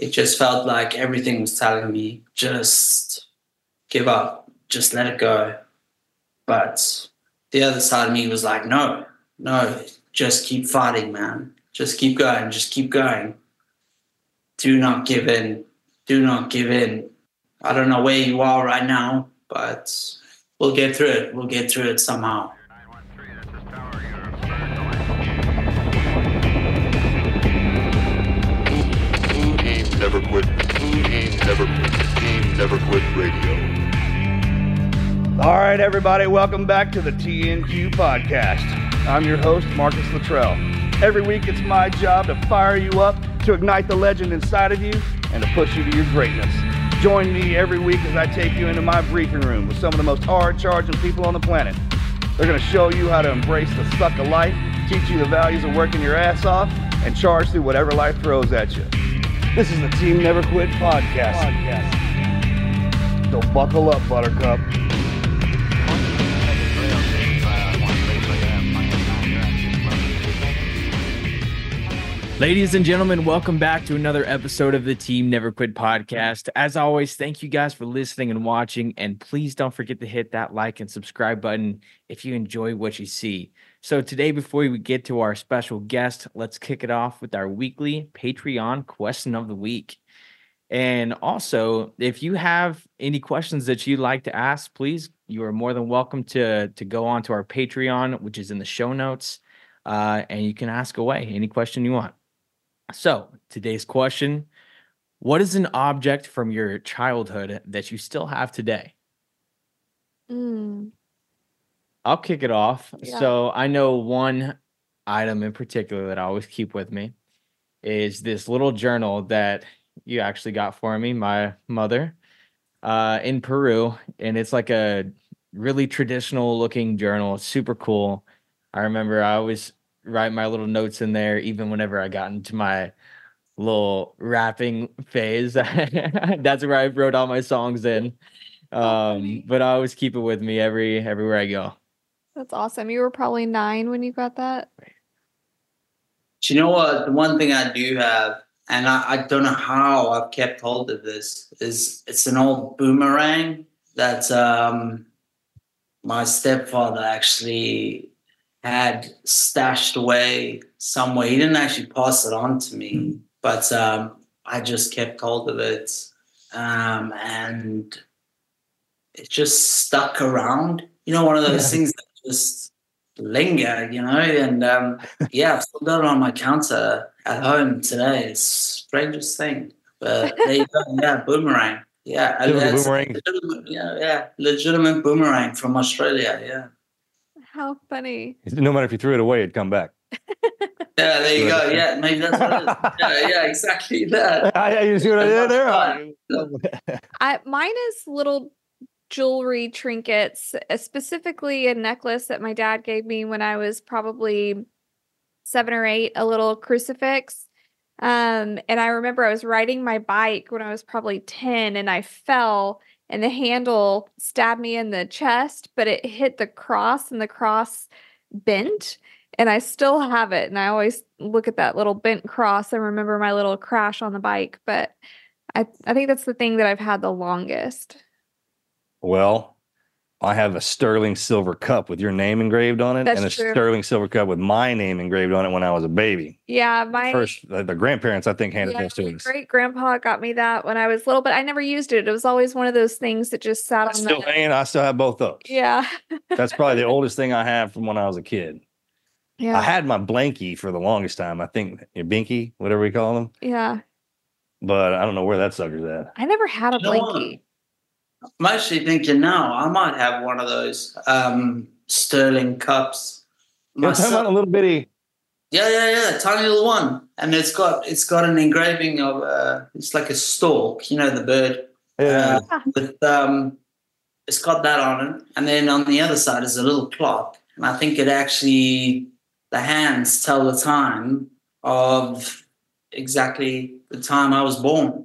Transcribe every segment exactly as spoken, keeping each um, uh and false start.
it just felt like everything was telling me, just give up, just let it go. But the other side of me was like, no, no, just keep fighting, man. Just keep going, just keep going. Do not give in. Do not give in. I don't know where you are right now, but we'll get through it. We'll get through it somehow. Never quit. Team never quit. Team never quit radio. All right, everybody, welcome back to the T N Q podcast. I'm your host, Marcus Luttrell. Every week, it's my job to fire you up, to ignite the legend inside of you, and to push you to your greatness. Join me every week as I take you into my briefing room with some of the most hard-charging people on the planet. They're going to show you how to embrace the suck of life, teach you the values of working your ass off, and charge through whatever life throws at you. This is the Team Never Quit podcast. podcast. So buckle up, Buttercup. Ladies and gentlemen, welcome back to another episode of the Team Never Quit podcast. As always, thank you guys for listening and watching, and please don't forget to hit that like and subscribe button if you enjoy what you see. So today, before we get to our special guest, let's kick it off with our weekly Patreon question of the week. And also, if you have any questions that you'd like to ask, please, you are more than welcome to, to go on to our Patreon, which is in the show notes, uh, and you can ask away any question you want. So today's question, what is an object from your childhood that you still have today? Mm. I'll kick it off. Yeah. So I know one item in particular that I always keep with me is this little journal that you actually got for me, my mother, uh, in Peru. And it's like a really traditional looking journal. It's super cool. I remember I always write my little notes in there, even whenever I got into my little rapping phase. That's where I wrote all my songs in. Um, but I always keep it with me every everywhere I go. That's awesome. You were probably nine when you got that. Do you know what? The one thing I do have, and I, I don't know how I've kept hold of this, is it's an old boomerang that um, my stepfather actually had stashed away somewhere. He didn't actually pass it on to me, but um, I just kept hold of it. Um, and it just stuck around. You know, one of those yeah. things that just linger, you know, and um, yeah, I've still got it on my counter at home today. It's the strangest thing. But there you go. Yeah, boomerang. Yeah, and that's boomerang. Legitimate, yeah, yeah, legitimate boomerang from Australia. Yeah. How funny. No matter if you threw it away, it'd come back. Yeah, there you go. Yeah, maybe that's what it is. Yeah, yeah, exactly that. I, you see what I did there? I, mine is little jewelry trinkets, uh, specifically a necklace that my dad gave me when I was probably seven or eight, a little crucifix. Um, and I remember I was riding my bike when I was probably ten and I fell and the handle stabbed me in the chest, but it hit the cross and the cross bent and I still have it. And I always look at that little bent cross and remember my little crash on the bike. But I, I think that's the thing that I've had the longest. Well, I have a sterling silver cup with your name engraved on it. That's and a true. sterling silver cup with my name engraved on it when I was a baby. Yeah, my First, the, the grandparents, I think, handed yeah, those to my us. great grandpa got me that when I was little, but I never used it. It was always one of those things that just sat on Still the hanging. I still have both those. Yeah. That's probably the oldest thing I have from when I was a kid. Yeah. I had my blankie for the longest time. I think your binky, whatever we call them. Yeah. But I don't know where that sucker's at. I never had a You know what? blankie. I'm actually thinking now I might have one of those um, sterling cups. You're talking about a little bitty. Yeah, yeah, yeah, tiny little one, and it's got it's got an engraving of uh, it's like a stork, you know, the bird. Yeah. Uh, with um, it's got that on it, and then on the other side is a little clock, and I think it actually the hands tell the time of exactly the time I was born.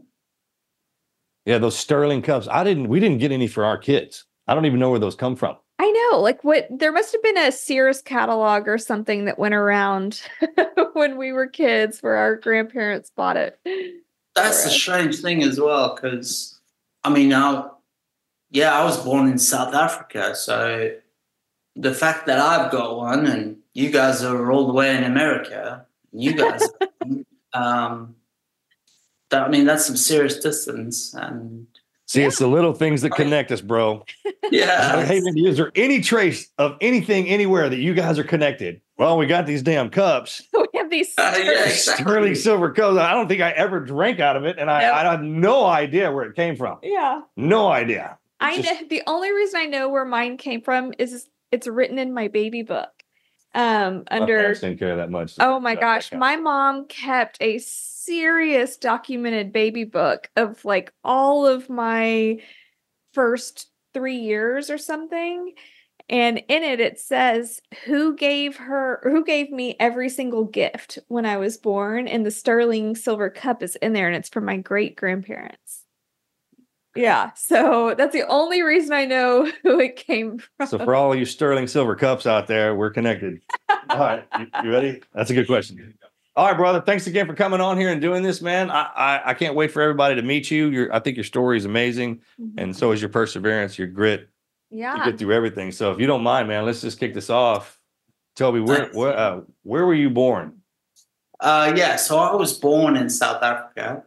Yeah, those sterling cups. I didn't. We didn't get any for our kids. I don't even know where those come from. I know, like what there must have been a Sears catalog or something that went around when we were kids where our grandparents bought it. That's for the us. strange thing as well, because I mean, now, yeah, I was born in South Africa, so the fact that I've got one and you guys are all the way in America, you guys, um, that, I mean, that's some serious distance, and See, it's the little things that connect us, bro. yeah, Hey, man, is there any trace of anything anywhere that you guys are connected? Well, we got these damn cups. We have these. Uh, yeah, Sterling- exactly. Sterling silver cups. I don't think I ever drank out of it, and I, Nope. I have no idea where it came from. Yeah. No idea. I Just- know the only reason I know where mine came from is it's written in my baby book. Um, My under parents didn't care that much. oh my That- gosh, that my mom kept a serious documented baby book of like all of my first three years or something. And in it, it says who gave her, who gave me every single gift when I was born. And the sterling silver cup is in there and it's from my great grandparents. Yeah. So that's the only reason I know who it came from. So for all you sterling silver cups out there, we're connected. All right, you, you ready? That's a good question. All right, brother. Thanks again for coming on here and doing this, man. I I, I can't wait for everybody to meet you. Your I think your story is amazing, Mhm. and so is your perseverance, your grit. You Yeah. get through everything. So if you don't mind, man, let's just kick this off. Tell me where Thanks. where uh, where were you born? Uh, yeah, so I was born in South Africa,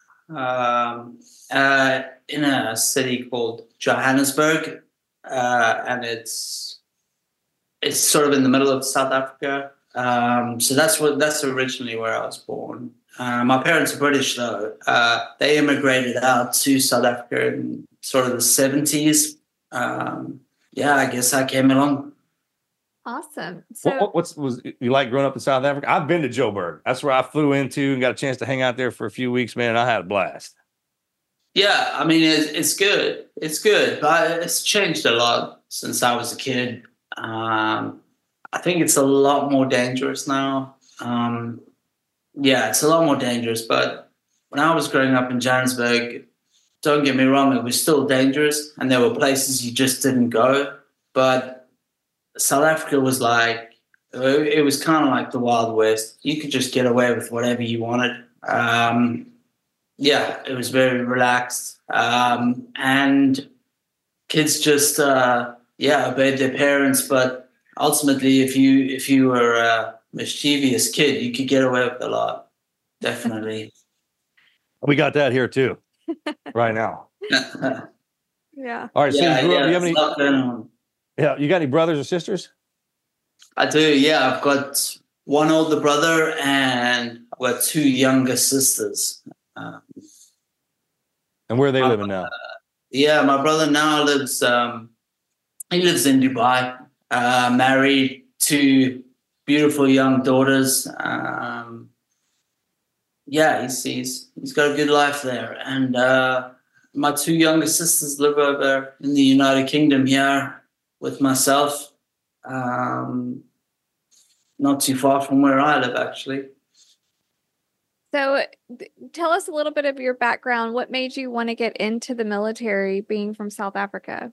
um, uh, in a city called Johannesburg, uh, and it's it's sort of in the middle of South Africa. Um, so that's what that's originally where I was born. Uh, my parents are British though. Uh, they immigrated out to South Africa in sort of the seventies. Um, yeah, I guess I came along. Awesome. So What, what, what's was you like growing up in South Africa? I've been to Joburg. That's where I flew into and got a chance to hang out there for a few weeks, man. And I had a blast. Yeah, I mean, it's, it's good. It's good, but it's changed a lot since I was a kid. Um, I think it's a lot more dangerous now. Um, yeah, it's a lot more dangerous. But when I was growing up in Johannesburg, don't get me wrong, it was still dangerous, and there were places you just didn't go. But South Africa was like, it was kind of like the Wild West. You could just get away with whatever you wanted. Um, yeah, it was very relaxed. Um, and kids just, uh, yeah, obeyed their parents. But ultimately, if you if you were a mischievous kid, you could get away with a lot. Definitely. We got that here too, right now. yeah. All right, so yeah, you, grew up, yeah, you have it's any? not going on. Yeah, you got any brothers or sisters? I do, yeah. I've got one older brother and I've got two younger sisters. Um, And where are they Uh, living now? yeah, my brother now lives, um, he lives in Dubai, uh, married, two beautiful young daughters. Um, yeah, he's, he's, he's got a good life there. And uh, my two younger sisters live over in the United Kingdom here with myself. Um, not too far from where I live, actually. So th- tell us a little bit of your background. What made you want to get into the military being from South Africa?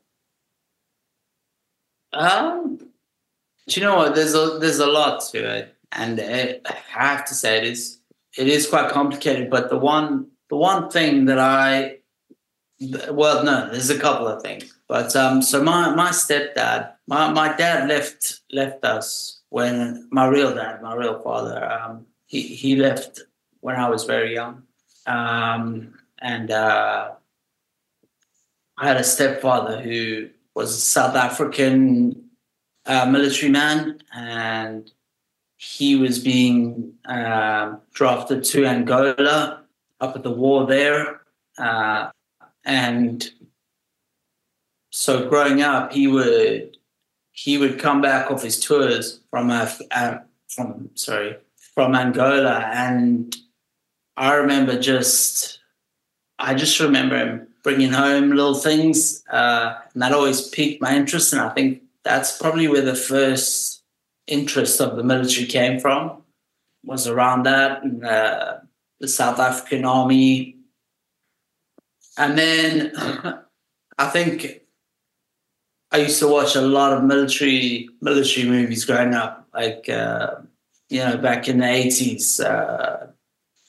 Um, do you know what? There's a there's a lot to it, and it, I have to say it is it is quite complicated. But the one the one thing that I well, no, there's a couple of things. But um, so my my stepdad, my my dad left left us when my real dad, my real father, um, he he left when I was very young, um, and uh, I had a stepfather who was a South African uh, military man, and he was being uh, drafted to Angola up at the war there. Uh, and so growing up, he would he would come back off his tours from uh, uh, from sorry from Angola, and I remember just I just remember him bringing home little things, uh, and that always piqued my interest. And I think that's probably where the first interest of the military came from, was around that, and uh, the South African Army. And then I think I used to watch a lot of military military movies growing up, like, uh, you know, back in the eighties. Uh,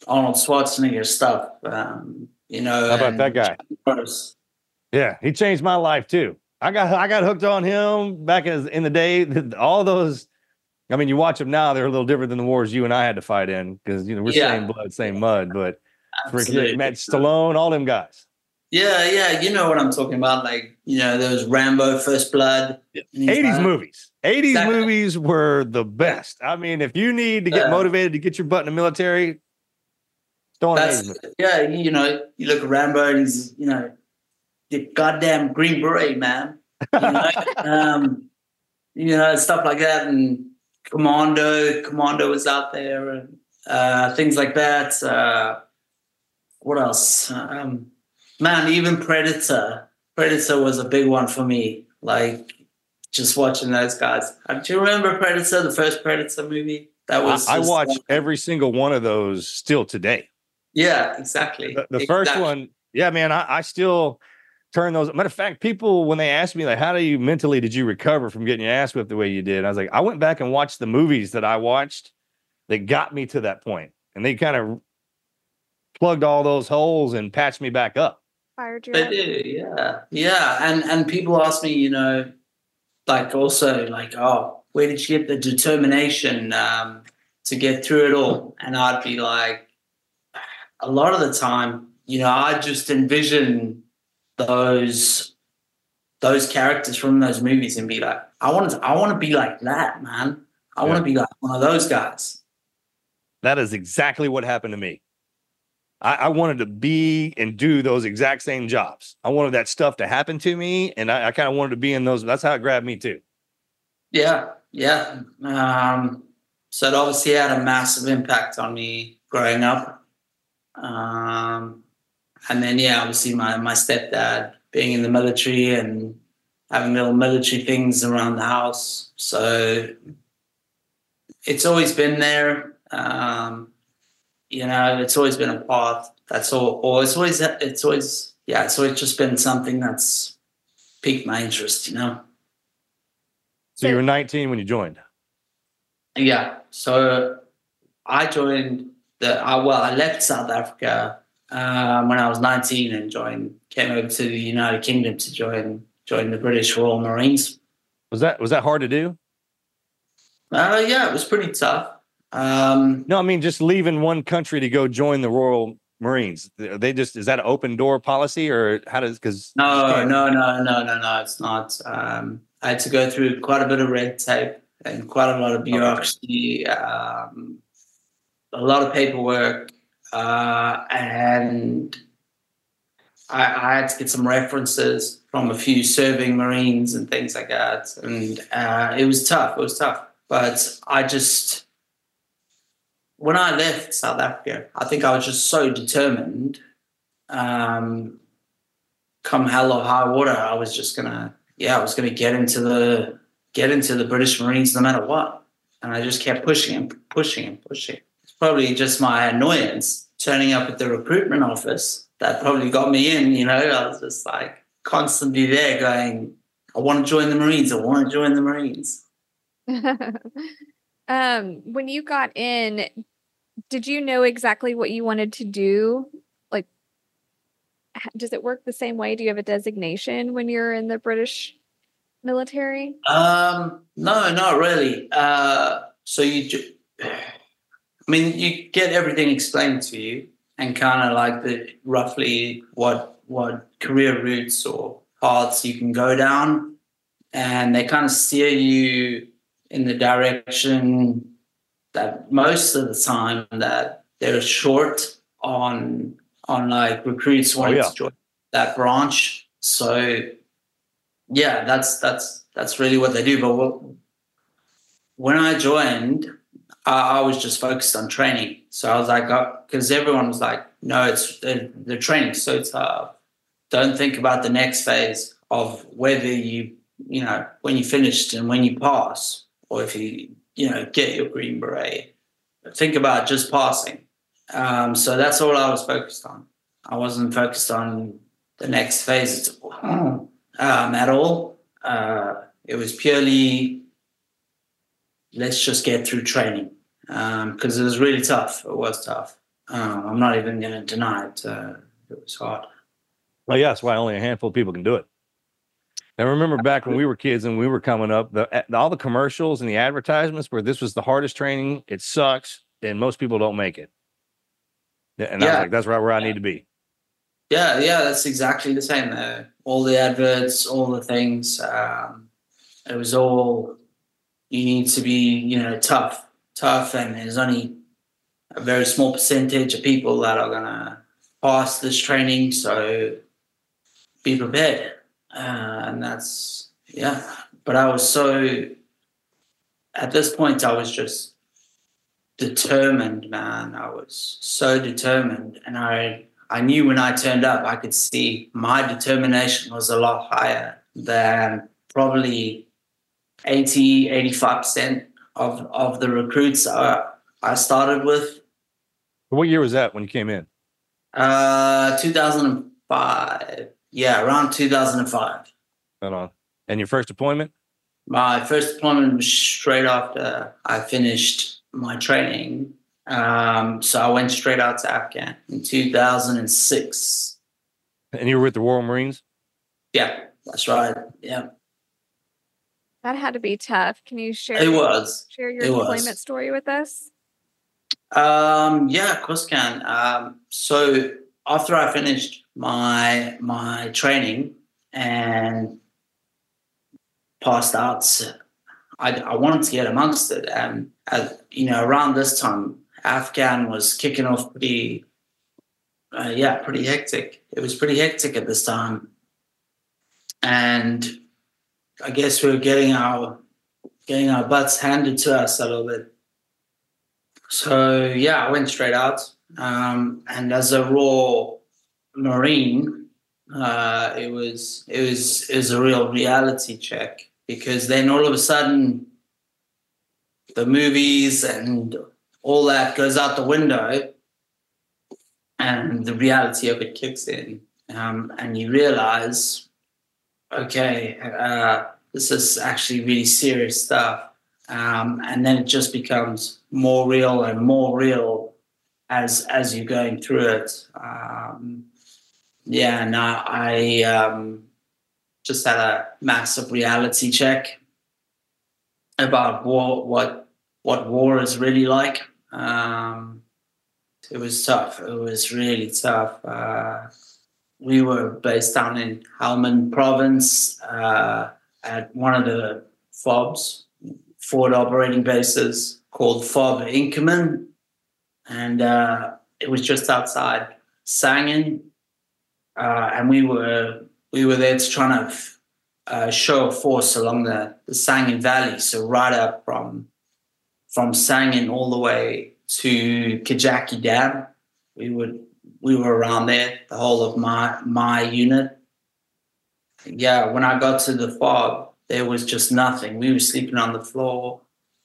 Arnold Schwarzenegger stuff. Um, you know, How about and that guy? Norris. Yeah, he changed my life too. I got I got hooked on him back in, in the day. All those, I mean, you watch them now; they're a little different than the wars you and I had to fight in because you know we're Yeah. same blood, same mud. But Absolutely. freaking Matt Stallone, all them guys. Yeah, yeah, you know what I'm talking about. Like, you know, there was Rambo, First Blood. and he's eighties like- movies. eighties Exactly. movies were the best. I mean, if you need to get Yeah. motivated to get your butt in the military, throw on an eighties That's movie. yeah, you know, you look at Rambo and he's, you know, the goddamn Green Beret, man. You know, um, you know, stuff like that, and Commando, Commando was out there, and uh, things like that. Uh, what else? Um, man, even Predator. Predator was a big one for me. Like just watching those guys. Uh, Do you remember Predator, the first Predator movie? That was. I, I just, watch uh, every single one of those still today. Yeah, exactly. The, the first Exactly. one, yeah, man, I, I still turn those. Matter of fact, people when they ask me like, "How do you mentally did you recover from getting your ass whipped the way you did?" I was like, I went back and watched the movies that I watched that got me to that point, and they kind of plugged all those holes and patched me back up. Fired you They up. do, yeah, yeah. And and people ask me, you know, like also like, oh, where did you get the determination um, to get through it all? And I'd be like, a lot of the time, you know, I just envision those those characters from those movies and be like, I want to, I want to be like that, man. I want Yeah. to be like one of those guys. That is exactly what happened to me. I, I wanted to be and do those exact same jobs. I wanted that stuff to happen to me, and I, I kind of wanted to be in those. That's how it grabbed me too. Yeah, yeah. Um, so it obviously had a massive impact on me growing up. Um, and then, yeah, obviously my, my stepdad being in the military and having little military things around the house. So it's always been there. Um, you know, it's always been a path. That's all. Or it's always, it's always, yeah, it's always just been something that's piqued my interest, you know? So you were nineteen when you joined. Yeah. So I joined the, I, well, I left South Africa um, when I was nineteen and joined, came over to the United Kingdom to join, join the British Royal Marines. Was that was that hard to do? Uh, yeah, it was pretty tough. Um, No, I mean just leaving one country to go join the Royal Marines. They just is that an open door policy or how does because no, no, no, no, no, no, it's not. Um, I had to go through quite a bit of red tape and quite a lot of bureaucracy, um, a lot of paperwork, uh, and I, I had to get some references from a few serving Marines and things like that. And uh, it was tough. It was tough. But I just, when I left South Africa, I think I was just so determined. Um, come hell or high water, I was just gonna, yeah, I was gonna get into the get into the British Marines no matter what. And I just kept pushing and pushing and pushing. It's probably just my annoyance turning up at the recruitment office that probably got me in. You know, I was just like constantly there going, I want to join the Marines. I want to join the Marines. um, when you got in, did you know exactly what you wanted to do? Like, h- does it work the same way? Do you have a designation when you're in the British military? Um, no, not really. Uh, so you, ju- I mean, you get everything explained to you, and kind of like the roughly what what career routes or paths you can go down, and they kind of steer you in the direction that most of the time that they're short on on like recruits wanting yeah. to join that branch. So yeah, that's that's that's really what they do. But what, when I joined, I, I was just focused on training. So I was like, because everyone was like, no, it's the, the training's so tough. Don't think about the next phase of whether you, you know, when you finished and when you pass, or if you, you know, get your Green Beret. Think about just passing. Um, so that's all I was focused on. I wasn't focused on the next phase um, at all. Uh, it was purely, let's just get through training because um, it was really tough. It was tough. Um, I'm not even going to deny it. Uh, it was hard. Well, yeah, that's why only a handful of people can do it. And remember back when we were kids and we were coming up, the all the commercials and the advertisements where this was the hardest training, it sucks, and most people don't make it. And I was Yeah. like, that's right where I need to be. Yeah, yeah, that's exactly the same. Uh, all the adverts, all the things. Um, it was all, you need to be, you know, tough, tough, and there's only a very small percentage of people that are going to pass this training. So be prepared. Uh, and that's, yeah. But I was so, at this point, I was just determined, man. I was so determined. And I, I knew when I turned up, I could see my determination was a lot higher than probably eighty, eighty-five percent of, of the recruits I, I started with. What year was that when you came in? Uh, two thousand five. Yeah, around two thousand five. Hold on. And your first deployment? My first deployment was straight after I finished my training. Um, so I went straight out to Afghan in two thousand six. And you were with the Royal Marines? Yeah, that's right. Yeah, That had to be tough. Can you share it was. share your It was. deployment story with us? Um, yeah, of course I can. Um, so after I finished my my training and passed out, I, I wanted to get amongst it. And, uh, you know, around this time, Afghan was kicking off pretty, uh, yeah, pretty hectic. It was pretty hectic at this time. And I guess we were getting our getting our butts handed to us a little bit. So, yeah, I went straight out. Um, and as a raw Marine, uh, it was it was it was a real reality check, because then all of a sudden the movies and all that goes out the window and the reality of it kicks in. Um, and you realize, okay, uh, this is actually really serious stuff. Um, and then it just becomes more real and more real as as you're going through it. Um, yeah, and I, I um, just had a massive reality check about war, what what war is really like. Um, it was tough. It was really tough. Uh, we were based down in Helmand province uh, at one of the F O Bs, forward operating bases, called F O B Inkerman. And uh, it was just outside Sangin. Uh, and we were we were there to try to uh, show a force along the, the Sangin Valley. So right up from from Sangin all the way to Kajaki Dam. We would we were around there, the whole of my my unit. Yeah, when I got to the F O B, there was just nothing. We were sleeping on the floor.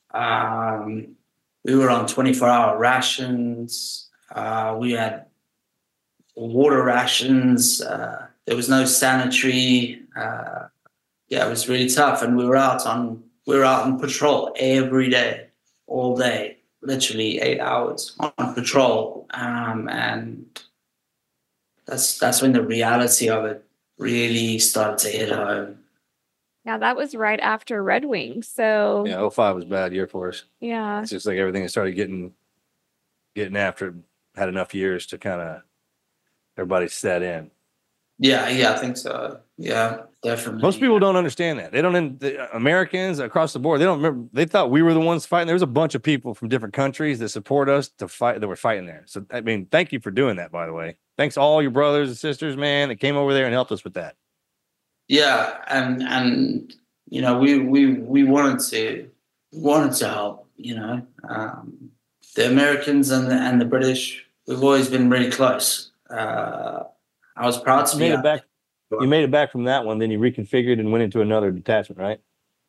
Um, we were on twenty-four hour rations. Uh, we had water rations. Uh, there was no sanitary. Uh, yeah, it was really tough. And we were out on we were out on patrol every day, all day, literally eight hours on patrol. Um, and that's that's when the reality of it really started to hit home. Yeah, that was right after Red Wing. So Yeah, oh five was a bad year for us. yeah. It's just like everything that started getting getting after it had enough years to kind of everybody set in. Yeah, yeah, I think so. Yeah, definitely. Most people don't understand that. They don't. The Americans across the board, they don't remember. They thought we were the ones fighting. There was a bunch of people from different countries that support us to fight. That were fighting there. So I mean, thank you for doing that. By the way, thanks to all your brothers and sisters, man, that came over there and helped us with that. Yeah, and and you know, we we we wanted to wanted to help. You know, um, the Americans and the, and the British, we've always been really close. Uh, I was proud to You be made it out back. You made it back from that one. Then you reconfigured and went into another detachment, right?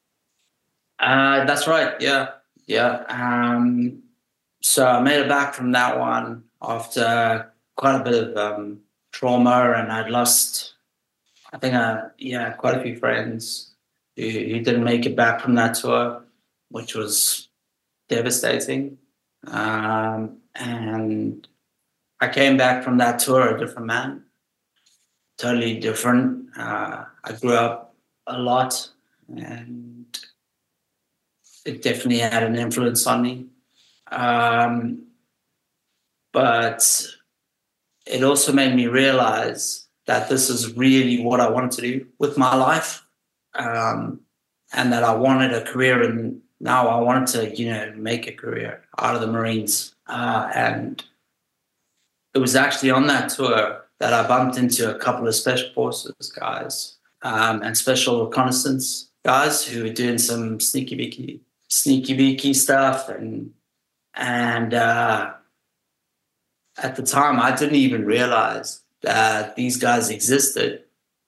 Uh, that's right. Yeah, yeah. Um, so I made it back from that one after quite a bit of um, trauma, and I'd lost, I think, uh, yeah, quite a few friends who, who didn't make it back from that tour, which was devastating. Um, and I came back from that tour a different man, totally different. Uh, I grew up a lot, and it definitely had an influence on me. Um, but it also made me realize that this is really what I wanted to do with my life, um, and that I wanted a career, and now I wanted to, you know, make a career out of the Marines. Uh, and it was actually on that tour that I bumped into a couple of special forces guys um, and special reconnaissance guys who were doing some sneaky beaky, sneaky beaky stuff. And and uh, at the time, I didn't even realize that these guys existed.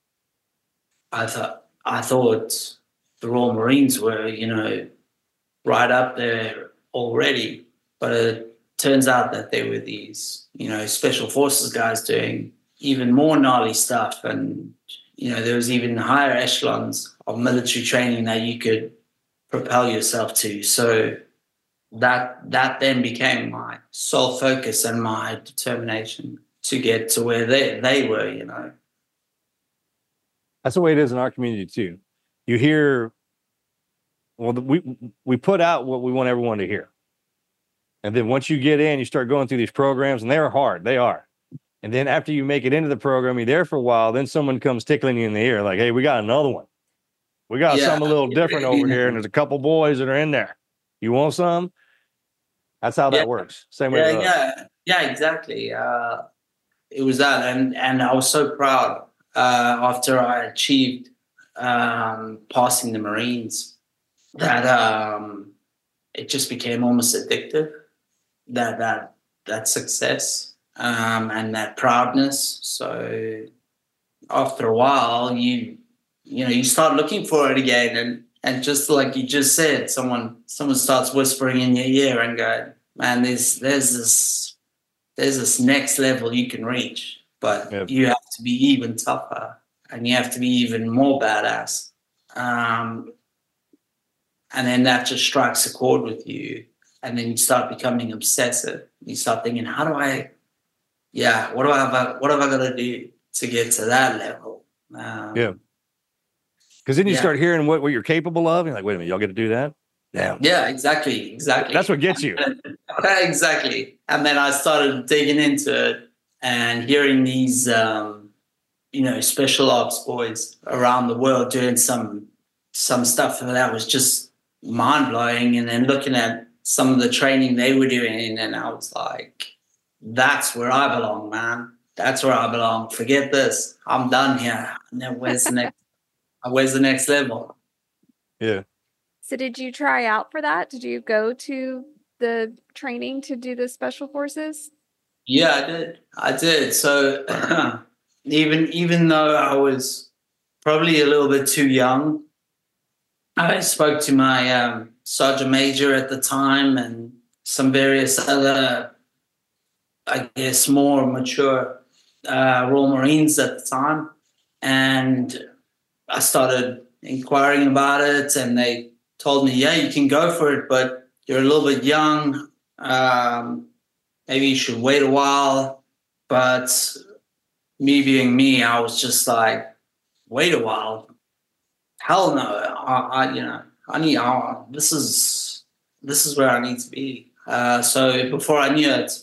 I thought I thought the Royal Marines were, you know, right up there already, but it turns out that they were these, you know, special forces guys doing even more gnarly stuff. And, you know, there was even higher echelons of military training that you could propel yourself to. So that that then became my sole focus and my determination to get to where they, they were, you know. That's the way it is in our community too. You hear, well, we we put out what we want everyone to hear. And then once you get in, you start going through these programs, and they're hard. They are. And then after you make it into the program, you're there for a while, then someone comes tickling you in the ear like, hey, we got another one. We got Yeah. something a little different over here, and there's a couple boys that are in there. You want some? That's how that Yeah. works. Same way Yeah, with us. yeah, yeah, exactly. Uh, it was that, and and I was so proud uh, after I achieved um, passing the Marines that um, it just became almost addictive. That that that success um, and that proudness. So after a while, you you know you start looking for it again, and and just like you just said, someone someone starts whispering in your ear and going, "Man, there's there's this there's this next level you can reach, but Yep. you have to be even tougher, and you have to be even more badass." Um, and then that just strikes a chord with you. And then you start becoming obsessive. You start thinking, how do I, yeah, what do I have, what have I got to do to get to that level? Um, Yeah. Because then you Yeah. start hearing what, what you're capable of. You're like, wait a minute, y'all get to do that? Damn. Yeah, exactly, exactly. That's what gets you. Exactly. And then I started digging into it and hearing these, um, you know, special ops boys around the world doing some some stuff that was just mind blowing. And then looking at some of the training they were doing, and I was like, that's where I belong, man. That's where I belong. Forget this. I'm done here. And then where's the next where's the next level? Yeah. So did you try out for that? Did you go to the training to do the special forces? Yeah, I did. I did. So even even though I was probably a little bit too young, I spoke to my um, sergeant major at the time and some various other, I guess, more mature uh, Royal Marines at the time. And I started inquiring about it, and they told me, yeah, you can go for it, but you're a little bit young. Um, maybe you should wait a while. But me being me, I was just like, wait a while. Hell no. I, I you know, I need, I, this is, this is where I need to be. Uh, so before I knew it,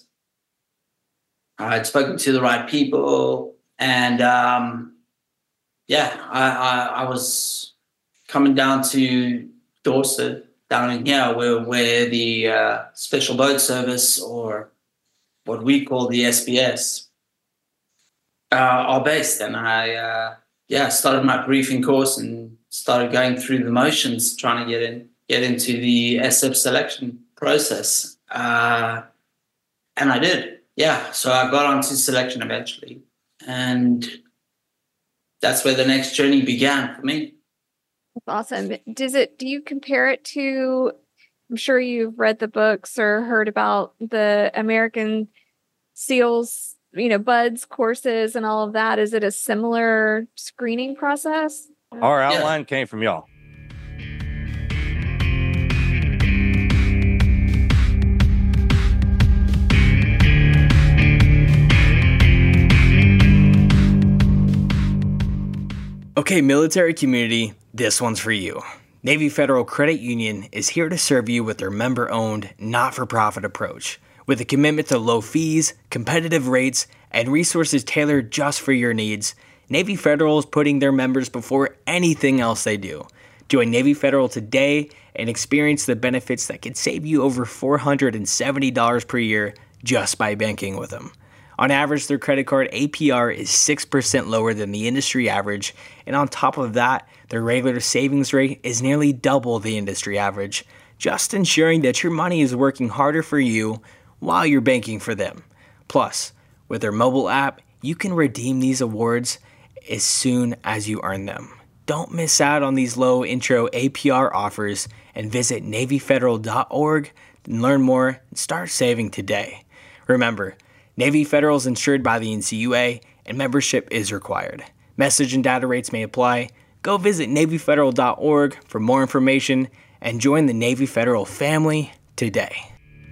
I'd spoken to the right people, and um, yeah, I, I, I was coming down to Dorset, down in here, where where the uh, Special Boat Service, or what we call the S B S, uh, are based. And I, uh, yeah, started my briefing course and started going through the motions, trying to get in, get into the S F selection process, uh, and I did. Yeah, so I got onto selection eventually, and that's where the next journey began for me. That's awesome. Does it, do you compare it to, I'm sure you've read the books or heard about the American SEALs, you know, buds courses and all of that. Is it a similar screening process? Our outline came from y'all. Okay, military community, this one's for you. Navy Federal Credit Union is here to serve you with their member-owned, not-for-profit approach. With a commitment to low fees, competitive rates, and resources tailored just for your needs, Navy Federal is putting their members before anything else they do. Join Navy Federal today and experience the benefits that can save you over four hundred seventy dollars per year just by banking with them. On average, their credit card A P R is six percent lower than the industry average, and on top of that, their regular savings rate is nearly double the industry average, just ensuring that your money is working harder for you while you're banking for them. Plus, with their mobile app, you can redeem these awards as soon as you earn them. Don't miss out on these low intro A P R offers and visit Navy Federal dot org and learn more and start saving today. Remember, Navy Federal is insured by the N C U A and membership is required. Message and data rates may apply. Go visit Navy Federal dot org for more information and join the Navy Federal family today.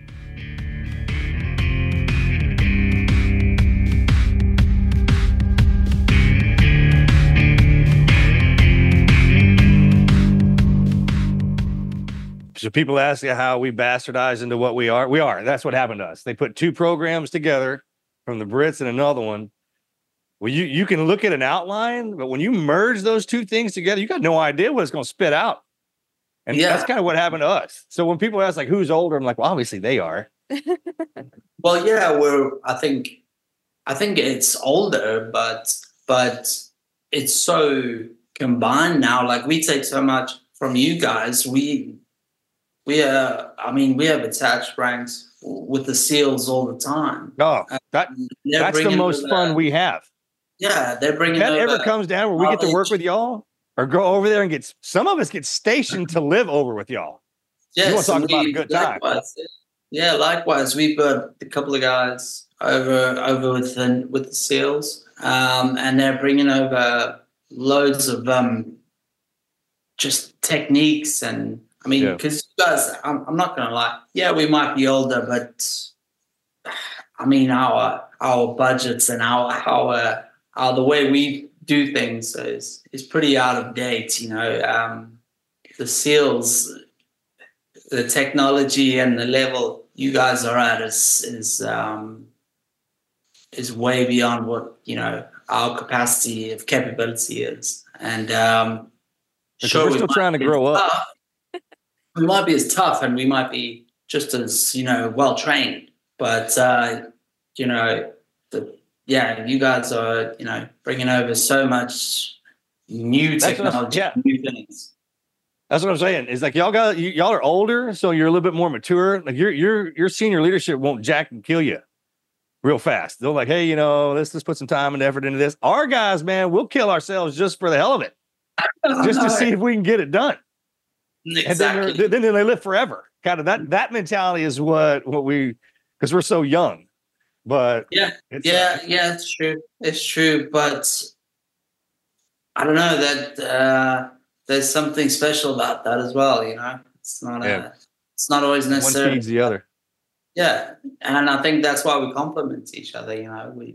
So people ask you how we bastardize into what we are. We are. That's what happened to us. They put two programs together from the Brits and another one. Well, you, you can look at an outline, but when you merge those two things together, you got no idea what it's going to spit out. And Yeah. that's kind of what happened to us. So when people ask, like, who's older? I'm like, well, obviously they are. Well, yeah, we're. I think, I think it's older, but but it's so combined now. Like we take so much from you guys. We we uh, I mean, we have attached ranks with the SEALs all the time. Oh, that They're that's the bringing most over- fun we have. Yeah, they're bringing. That over ever comes down where we get to work knowledge. with y'all or go over there and get some of us get stationed to live over with y'all. Yes, You wanna talk and about a we- good time. likewise, yeah, likewise. We've got a couple of guys over over with the with the SEALs, um, and they're bringing over loads of um, just techniques. And I mean, Yeah. because you guys, I'm, I'm not gonna lie. Yeah, we might be older, but I mean, our our budgets and our our, our the way we do things is is pretty out of date. You know, um, the SEALs. The technology and the level you guys are at is is um, is way beyond what you know our capacity of capability is, and um, Because we're we still might trying to be grow as up. tough- We might be as tough, and we might be just as you know well trained, but uh, you know, the, yeah, you guys are you know bringing over so much new That's what I'm- technology, yeah. new things. That's what I'm saying. Is like y'all got you, y'all are older, so you're a little bit more mature. Like your your your senior leadership won't jack and kill you real fast. They're like, hey, you know, let's just put some time and effort into this. Our guys, man, we'll kill ourselves just for the hell of it, just to see if we can get it done. exactly. And then, they're- then they live forever. Kind of that that mentality is what what we because we're so young. But Yeah, it's, yeah, uh, yeah, it's true. It's true, but I don't know that uh, there's something special about that as well. You know, it's not Yeah. a, it's not always one necessary. feeds the other. Yeah, and I think that's why we complement each other. You know, we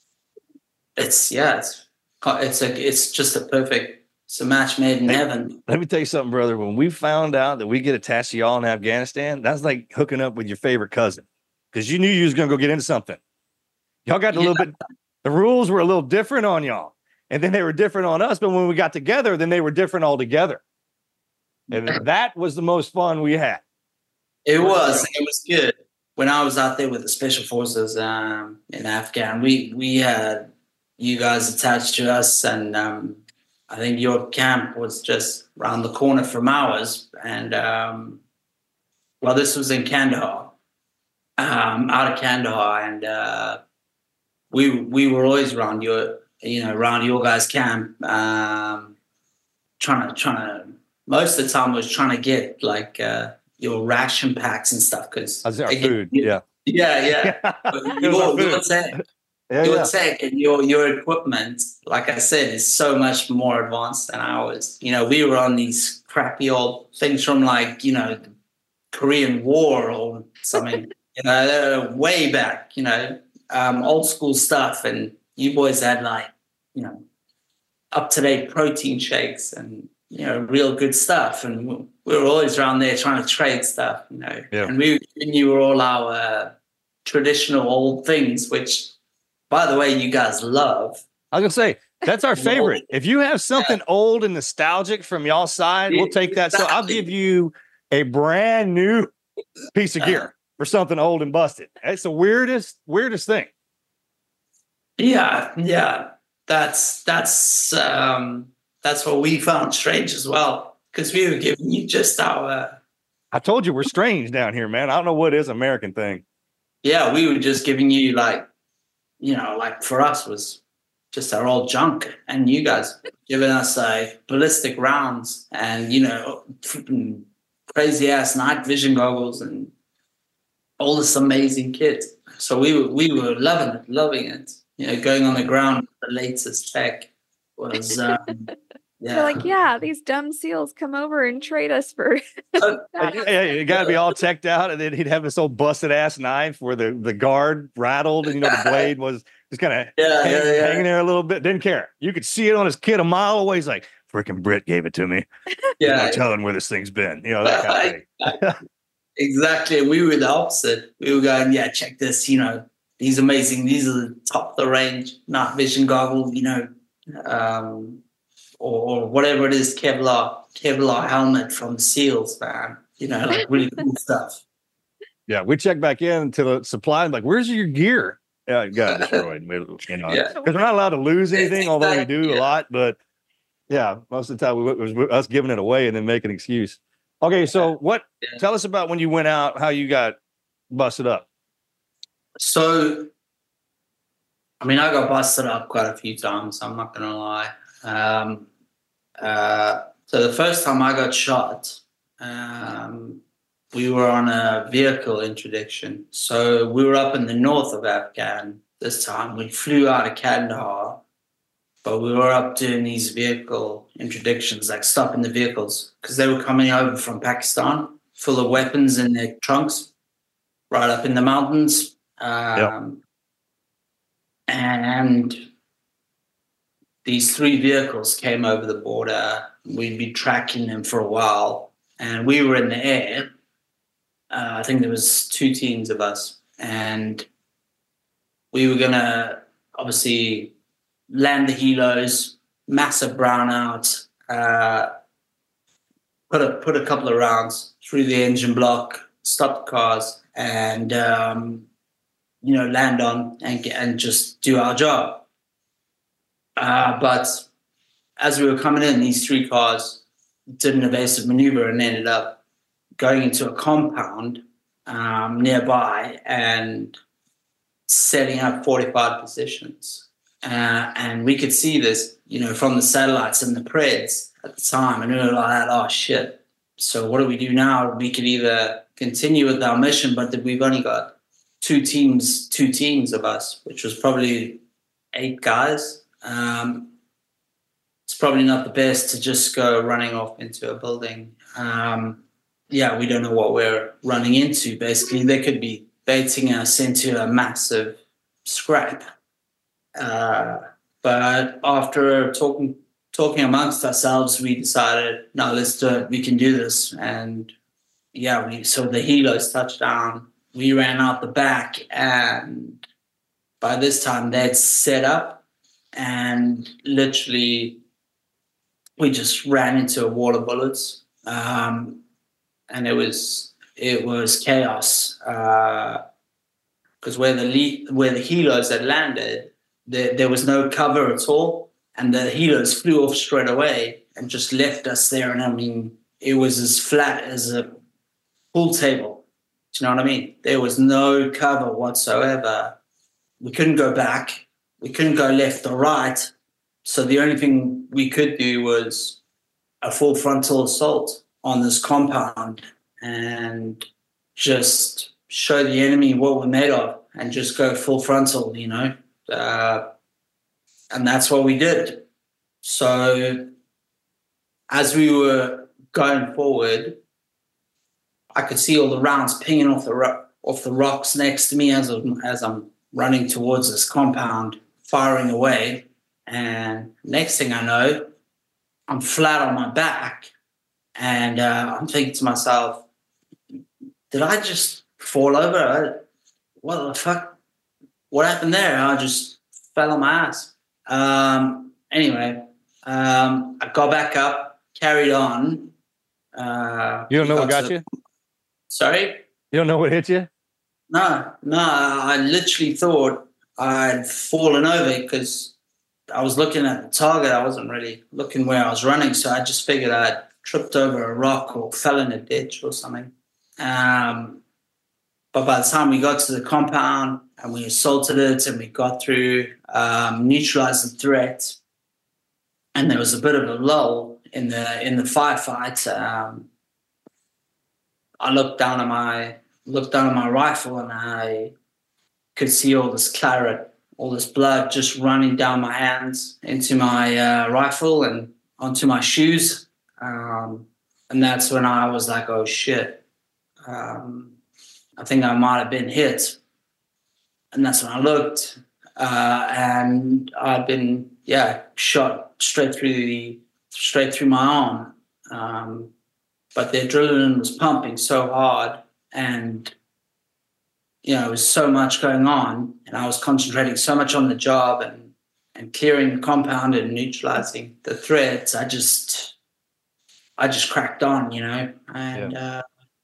it's yeah, it's it's a it's just a perfect it's a match made in Hey. heaven. Let me tell you something, brother. When we found out that we get attached to y'all in Afghanistan, that's like hooking up with your favorite cousin because you knew you was gonna go get into something. Y'all got a little bit. The rules were a little different on y'all, and then they were different on us. But when we got together, then they were different altogether, and that was the most fun we had. It was it was good. When I was out there with the special forces um, in Afghan, we we had you guys attached to us, and um, I think your camp was just around the corner from ours. And um, well, this was in Kandahar, um, out of Kandahar, and uh, we we were always around your you know around your guys' camp, um, trying to trying to. Most of the time was trying to get like. Uh, your ration packs and stuff because That's our food. Yeah. yeah, yeah. But It was our your, your food. tech, Yeah, your yeah. tech and your your equipment, like I said, is so much more advanced than ours. You know, we were on these crappy old things from like you know the Korean War or something. you know, they're way back. You know, um, old school stuff, and you boys had like you know up to date protein shakes and, you know, real good stuff. And we were always around there trying to trade stuff, you know. Yeah. And we you were all our uh, traditional old things, which, by the way, you guys love. I was gonna say that's our favorite. If you have something yeah. old and nostalgic from y'all side, we'll take that. So I'll give you a brand new piece of gear for something old and busted. It's the weirdest, weirdest thing. Yeah, yeah. That's that's um that's what we found strange as well. Because we were giving you just our uh, I told you we're strange down here, man. I don't know what is American thing. Yeah, we were just giving you like, you know, like for us was just our old junk. And you guys giving us like ballistic rounds and, you know, crazy ass night vision goggles and all this amazing kit. So we were we were loving it, loving it. You know, going on the ground with the latest tech was um yeah. They're like, yeah, these dumb seals come over and trade us for uh, yeah, you gotta be all teched out, and then he'd have this old busted ass knife where the, the guard rattled and you know the blade was just kind of yeah, hang, yeah, yeah. hanging there a little bit. Didn't care. You could see it on his kid a mile away. He's like, freaking Britt gave it to me. Yeah, no telling where this thing's been. You know, that kind of thing. Exactly. We were the opposite. We were going, yeah, check this, you know, these amazing, these are the top of the range night vision goggles, you know, um, or, or whatever it is, Kevlar, Kevlar helmet from SEALs, man. You know, like really cool stuff. Yeah, we check back in to the supply and like, where's your gear? Yeah, it got destroyed. You know, because Yeah. we're not allowed to lose anything, although we do Yeah. a lot. But yeah, most of the time it was us giving it away and then making an excuse. Okay, so what? Yeah. Tell us about when you went out, how you got busted up. So, I mean, I got busted up quite a few times. I'm not going to lie. Um, uh, so the first time I got shot, um, we were on a vehicle interdiction. So we were up in the north of Afghan this time. We flew out of Kandahar, but we were up doing these vehicle interdictions, like stopping the vehicles, because they were coming over from Pakistan full of weapons in their trunks, right up in the mountains. Um, Yep. And these three vehicles came over the border. We'd be tracking them for a while, and we were in the air. Uh, I think there was two teams of us, and we were gonna obviously land the helos, massive brownout, uh, put a put a couple of rounds through the engine block, stop the cars, and um, you know, land on and get, and just do our job. Uh, but as we were coming in, these three cars did an evasive maneuver and ended up going into a compound um, nearby and setting up fortified positions. Uh, and we could see this, you know, from the satellites and the Preds at the time. And we were like, oh, shit. So what do we do now? We could either continue with our mission, but we've only got two teams, two teams of us, which was probably eight guys. Um, it's probably not the best to just go running off into a building. Um, yeah, we don't know what we're running into. Basically, they could be baiting us into a massive scrap. Uh, but after talking talking amongst ourselves, we decided, no, let's do it. We can do this. And yeah, we so the helos touched down. We ran out the back, and by this time they'd set up, and literally we just ran into a wall of bullets, um, and it was it was chaos because uh, where the le- where the helos had landed, there, there was no cover at all, and the helos flew off straight away and just left us there. And I mean, it was as flat as a pool table. Do you know what I mean? There was no cover whatsoever. We couldn't go back. We couldn't go left or right. So the only thing we could do was a full frontal assault on this compound and just show the enemy what we're made of and just go full frontal, you know. Uh, and that's what we did. So as we were going forward, I could see all the rounds pinging off the ro- off the rocks next to me as I'm, as I'm running towards this compound, firing away. And next thing I know, I'm flat on my back. And uh, I'm thinking to myself, did I just fall over? I, what the fuck? What happened there? I just fell on my ass. Um, anyway, um, I got back up, carried on. Uh, You don't know what got to, you? Sorry? You don't know what hit you? No, no. I literally thought I'd fallen over because I was looking at the target. I wasn't really looking where I was running. So I just figured I'd tripped over a rock or fell in a ditch or something. Um, but by the time we got to the compound and we assaulted it and we got through, um, neutralized the threat, and there was a bit of a lull in the in the firefight. Um, I looked down at my looked down at my rifle and I could see all this claret, all this blood just running down my hands into my uh, rifle and onto my shoes. Um, and that's when I was like, oh shit. Um, I think I might have been hit. And that's when I looked, uh, and I'd been, yeah, shot straight through the, straight through my arm. Um, but the adrenaline was pumping so hard, and, you know, there was so much going on, and I was concentrating so much on the job and, and clearing the compound and neutralizing the threats. I just, I just cracked on, you know, and, yeah. uh,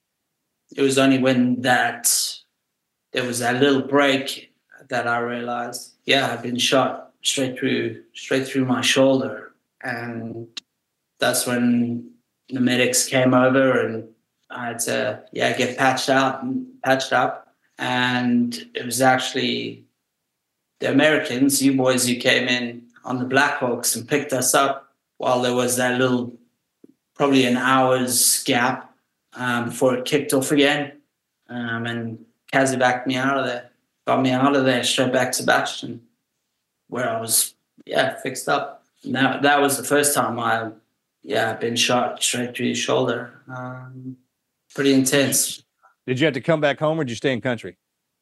it was only when that there was that little break that I realized, yeah, I'd been shot straight through, straight through my shoulder. And that's when the medics came over and I had to, yeah, get patched out and patched up. And it was actually the Americans, you boys who came in on the Blackhawks and picked us up while there was that little, probably an hour's gap um, before it kicked off again. Um, and Kazi backed me out of there, got me out of there straight back to Bastion, where I was, yeah, fixed up. And that, that was the first time I, yeah, been shot straight through the shoulder. Um, pretty intense. Did you have to come back home or did you stay in country?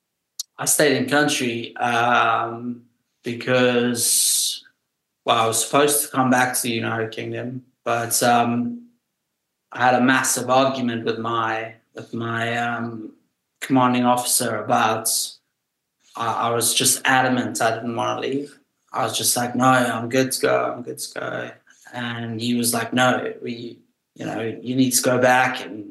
I stayed in country um, because, well, I was supposed to come back to the United Kingdom, but um, I had a massive argument with my with my um, commanding officer about. I, I was just adamant I didn't want to leave. I was just like, no, I'm good to go. I'm good to go. And he was like, no, we, you know, you need to go back and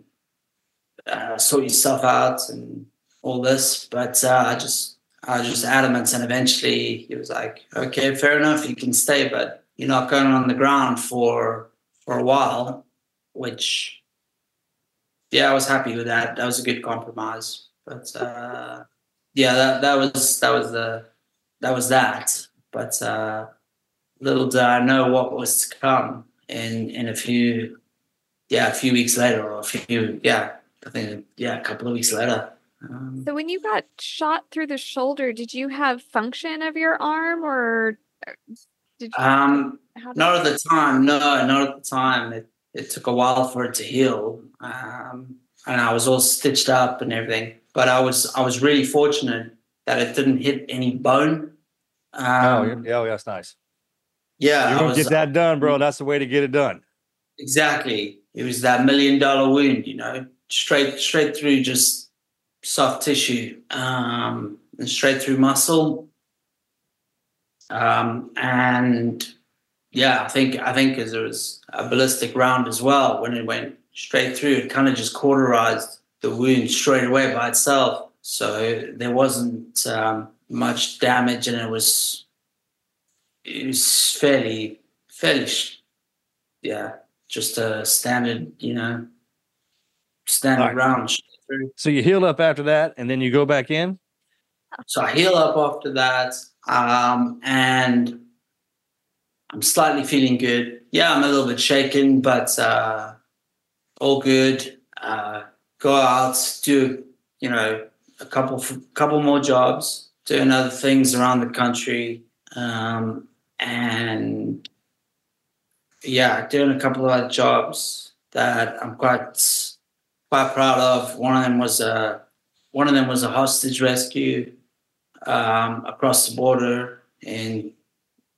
uh, sort yourself out and all this. But uh, I just, I was just adamant, and eventually he was like, okay, fair enough, you can stay, but you're not going on the ground for for a while. Which, yeah, I was happy with that. That was a good compromise. But uh, yeah, that that was that was the that was that. But uh, little did I know what was to come in in a few, yeah, a few weeks later, or a few, yeah, I think, yeah, a couple of weeks later. Um, so when you got shot through the shoulder, did you have function of your arm, or did you? Um, did not at the time. No, not at the time. It it took a while for it to heal, um, and I was all stitched up and everything. But I was I was really fortunate that it didn't hit any bone. Um, oh, yeah, oh, that's nice. Yeah, you're gonna get that done, bro. That's the way to get it done. Exactly. It was that million dollar wound, you know, straight straight through just soft tissue, um, and straight through muscle. Um, and yeah, I think I think because there was a ballistic round as well, when it went straight through, it kind of just cauterized the wound straight away by itself. So there wasn't um, much damage, and it was it was fairly fairly yeah, just a standard, you know, standard right. round straight through. So you heal up after that, and then you go back in. So I heal up after that, um, and I'm slightly feeling good. Yeah, I'm a little bit shaken, but uh, all good. Uh, go out, do, you know, a couple couple more jobs, doing other things around the country, um, and yeah, doing a couple of other jobs that I'm quite quite proud of. One of them was a one of them was a hostage rescue um, across the border in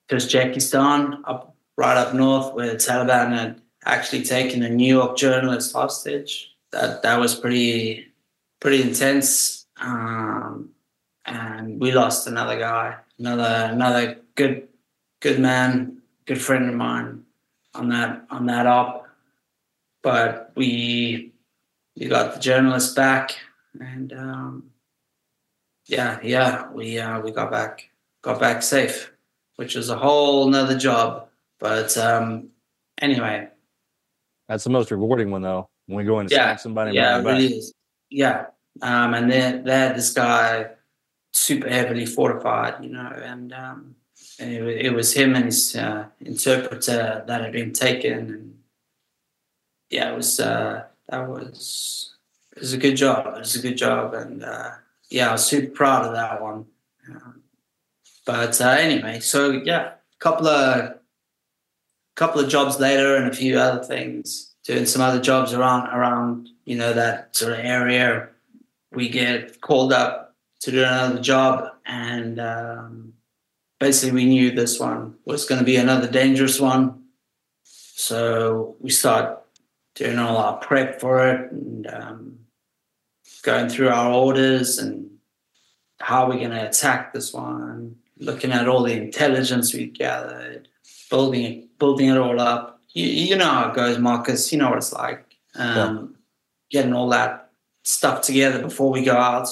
Tajikistan, up right up north, where the Taliban had actually taken a New York journalist hostage. That that was pretty pretty intense. Um, and we lost another guy, another another good good man, good friend of mine on that on that op. But we we got the journalist back, and um, yeah, yeah, we uh, we got back got back safe, which was a whole nother job. But um, anyway, That's the most rewarding one, though. When we go in and yeah, smack somebody, and yeah, bring it them really back. is. Yeah, um, and then they had this guy super heavily fortified, you know, and um, and it, wa- it was him and his uh, interpreter that had been taken, and yeah, it was uh, that was it was a good job. It was a good job, and uh, yeah, I was super proud of that one. Um, but uh, anyway, so yeah, a couple of couple of jobs later, and a few other things, doing some other jobs around around you know that sort of area. We get called up to do another job, and um, basically we knew this one was going to be another dangerous one, so we start doing all our prep for it, and um, going through our orders and how we're going to attack this one, looking at all the intelligence we gathered, building it, building it all up. You, you know how it goes, Marcus. You know what it's like. Um, Getting all that stuff together before we go out.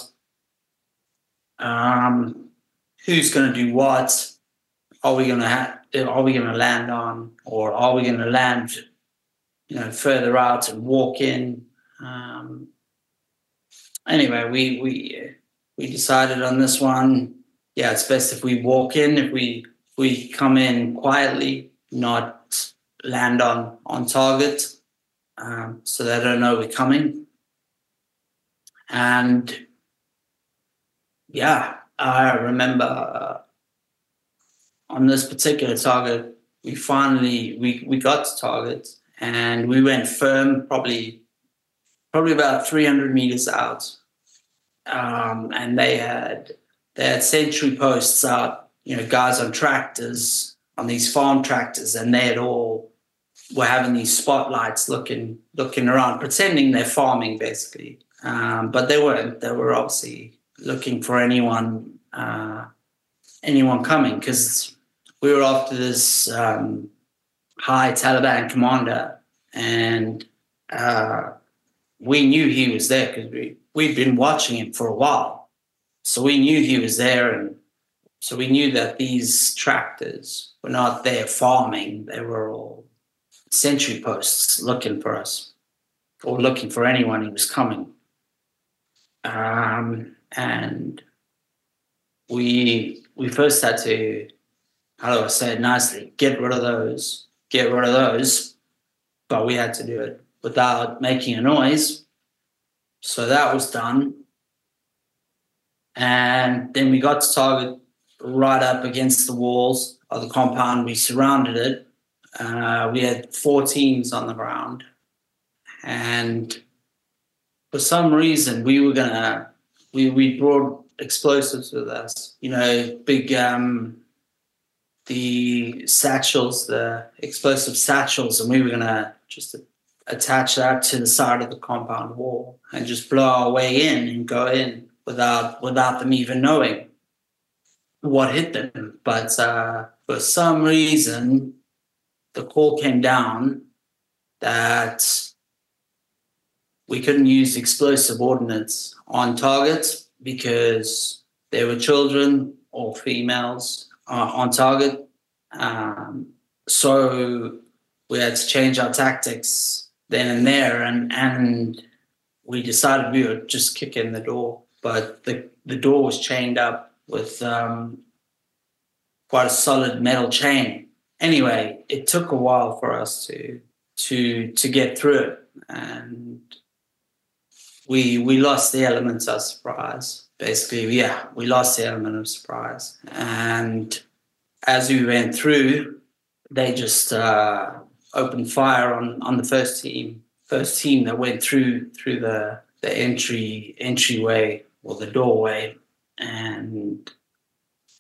Um, who's going to do what? Are we going to ha- Are we going to land on, or are we going to land, you know, further out and walk in? Um, anyway, we we we decided on this one. Yeah, it's best if we walk in. If we if we come in quietly, not land on on target, um, so they don't know we're coming. And yeah, I remember uh, on this particular target, we finally we we got to target, and we went firm, probably probably about three hundred meters out, um, and they had they had sentry posts out, you know, guys on tractors, on these farm tractors, and they had all were having these spotlights looking looking around, pretending they're farming basically. Um, but they weren't. They were obviously looking for anyone, uh, anyone coming, because we were after this um, high Taliban commander, and uh, we knew he was there because we we'd been watching him for a while, so we knew he was there, and so we knew that these tractors were not there farming; they were all sentry posts looking for us, or looking for anyone who was coming. Um, and we we first had to, how do I say it nicely, get rid of those, get rid of those, but we had to do it without making a noise. So that was done. And then we got to target right up against the walls of the compound. We surrounded it. Uh, we had four teams on the ground. And for some reason, we were gonna we we brought explosives with us. You know, big um, the satchels, the explosive satchels, and we were gonna just attach that to the side of the compound wall and just blow our way in and go in without without them even knowing what hit them. But uh, for some reason, the call came down that we couldn't use explosive ordnance on targets because there were children or females uh, on target. Um, so we had to change our tactics then and there, and, and we decided we would just kick in the door. But the, the door was chained up with um, quite a solid metal chain. Anyway, it took a while for us to to to get through it, and we we lost the element of surprise. Basically, yeah, we lost the element of surprise. And as we went through, they just uh, opened fire on, on the first team, first team that went through through the the entry entryway or the doorway, and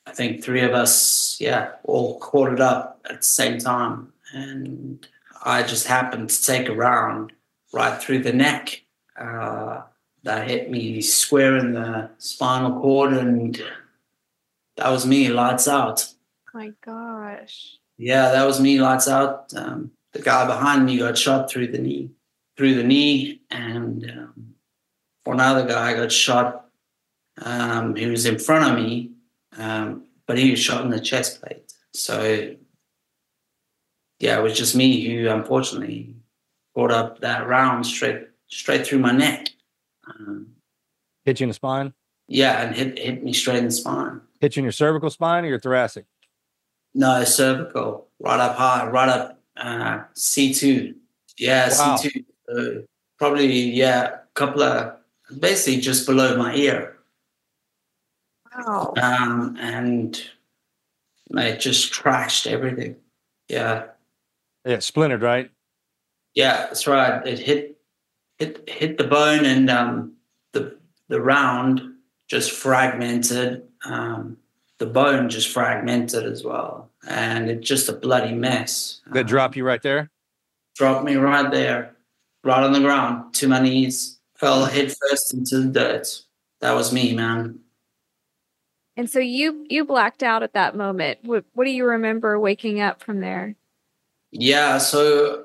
I think three of us, yeah, all caught it up at the same time. And I just happened to take a round right through the neck. Uh, that hit me square in the spinal cord, and that was me, lights out. My gosh. Yeah, that was me, lights out. Um, the guy behind me got shot through the knee, through the knee, and um, another guy got shot. Um, he was in front of me, um, but he was shot in the chest plate. So, yeah, it was just me who, unfortunately, brought up that round straight straight through my neck. Um, Hit you in the spine? yeah, and hit hit me straight in the spine. Hit you in your cervical spine or your thoracic? No, cervical, right up high, right up uh, C two. Yeah, Wow. C two. Uh, probably, yeah, a couple of, basically just below my ear. Wow. Um, and it just crashed everything. Yeah, Yeah, splintered, right? yeah, that's right. It hit hit hit the bone, and um, the the round just fragmented. Um, the bone just fragmented as well, and it's just a bloody mess. That Um, drop you right there? dropped me right there, right on the ground, to my knees, fell head first into the dirt. That was me, man. And so you you blacked out at that moment. What what do you remember waking up from there? Yeah, so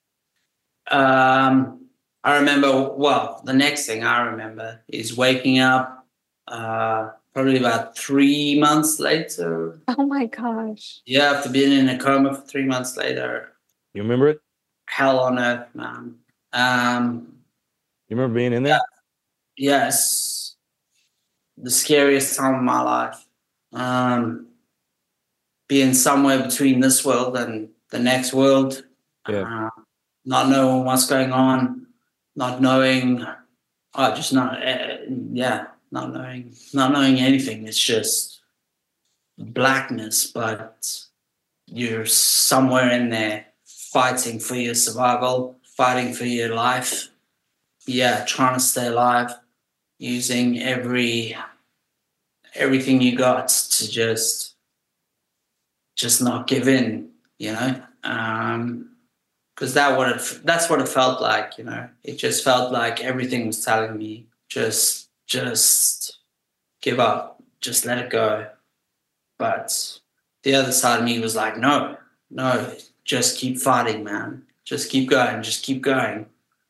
um, I remember, well, the next thing I remember is waking up uh, probably about three months later. Oh my gosh. Yeah, after being in a coma for three months later. You remember it? Hell on earth, man. Um, You remember being in there? yes, the scariest time of my life. Um, being somewhere between this world and the next world. Yeah. Uh, not knowing what's going on, not knowing, oh, just not, uh, yeah, not knowing, not knowing anything. It's just blackness, but you're somewhere in there fighting for your survival, fighting for your life. Yeah, trying to stay alive, using every everything you got to just just not give in, you know. Um, because that what it that's what it felt like, you know. It just felt like everything was telling me just just give up, just let it go. But the other side of me was like, no, no, just keep fighting, man. Just keep going, just keep going.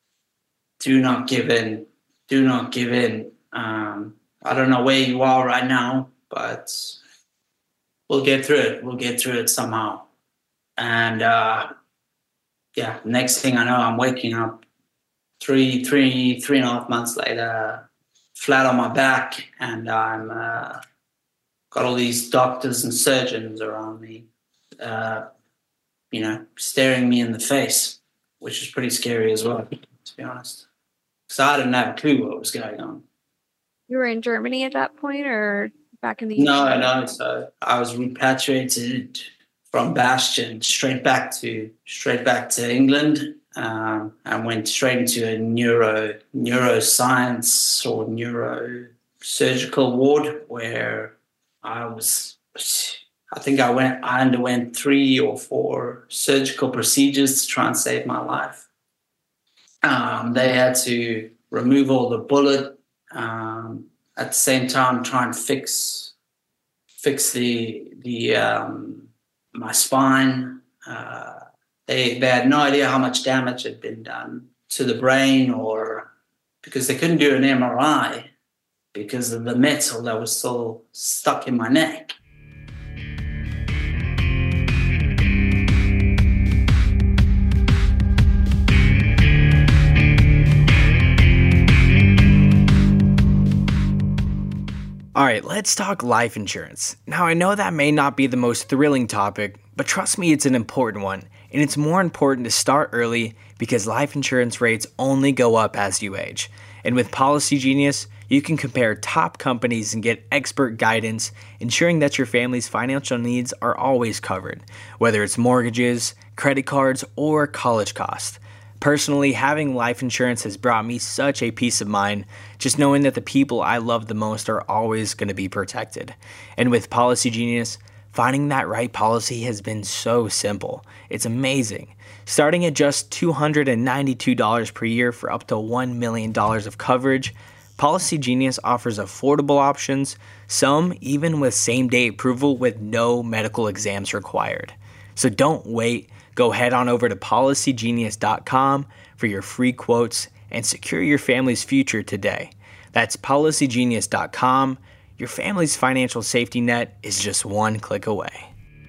Do not give in. Do not give in. Um, I don't know where you are right now, but we'll get through it. We'll get through it somehow. And uh, yeah, next thing I know, I'm waking up three, three, three and a half months later, flat on my back, and I'm uh, got all these doctors and surgeons around me, uh, you know, staring me in the face, which is pretty scary as well, to be honest. So I didn't have a clue what was going on. You were in Germany at that point or back in the No, U K? no. So I was repatriated from Bastion straight back to straight back to England, um, and went straight into a neuro neuroscience or neurosurgical ward where I was. I think I went. I underwent three or four surgical procedures to try and save my life. Um, they had to remove all the bullet. Um, at the same time, try and fix fix the the um, my spine. Uh, they they had no idea how much damage had been done to the brain, or because they couldn't do an M R I because of the metal that was still stuck in my neck. Alright, let's talk life insurance. Now, I know that may not be the most thrilling topic, but trust me, it's an important one. And it's more important to start early because life insurance rates only go up as you age. And with Policy Genius, you can compare top companies and get expert guidance, ensuring that your family's financial needs are always covered, whether it's mortgages, credit cards, or college costs. Personally, having life insurance has brought me such a peace of mind, just knowing that the people I love the most are always going to be protected. And with Policy Genius, finding that right policy has been so simple. It's amazing. Starting at just two hundred ninety-two dollars per year for up to one million dollars of coverage, Policy Genius offers affordable options, some even with same-day approval with no medical exams required. So don't wait. Go head on over to policy genius dot com for your free quotes and secure your family's future today. That's policy genius dot com. Your family's financial safety net is just one click away.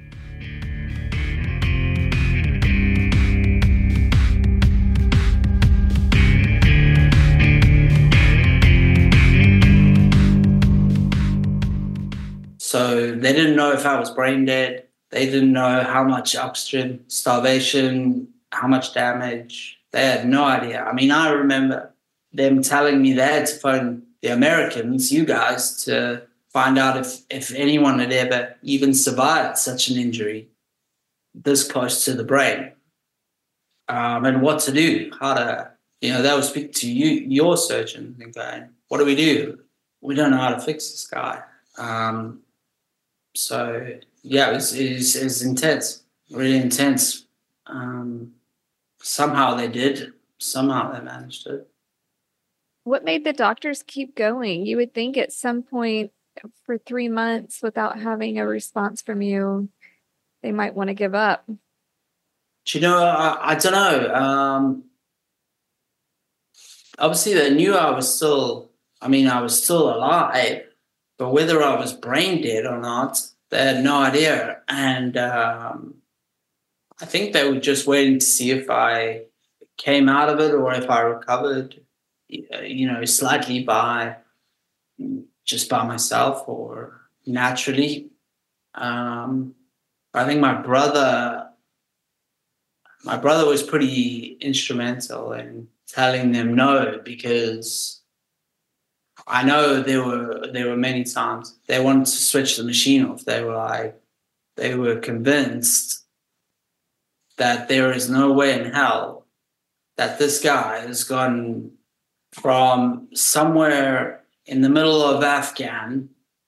So they didn't know if I was brain dead. They didn't know how much upstream starvation, how much damage. They had no idea. I mean, I remember them telling me they had to phone the Americans, you guys, to find out if, if anyone had ever even survived such an injury this close to the brain, um, and what to do, how to, you know, they would speak to you, your surgeon, and going, what do we do? We don't know how to fix this guy. Um, so, yeah, it was, it, was, it was intense, really intense. Um, somehow they did. Somehow they managed it. What made the doctors keep going? You would think at some point for three months without having a response from you, they might want to give up. Do you know, I, I don't know. Um, obviously, they knew I was still, I mean, I was still alive, but whether I was brain dead or not, they had no idea. And um, I think they were just waiting to see if I came out of it or if I recovered, you know, slightly by just by myself or naturally. Um, I think my brother, my brother was pretty instrumental in telling them no, because I know there were there were many times they wanted to switch the machine off. They were like, they were convinced that there is no way in hell that this guy has gone from somewhere in the middle of Afghan,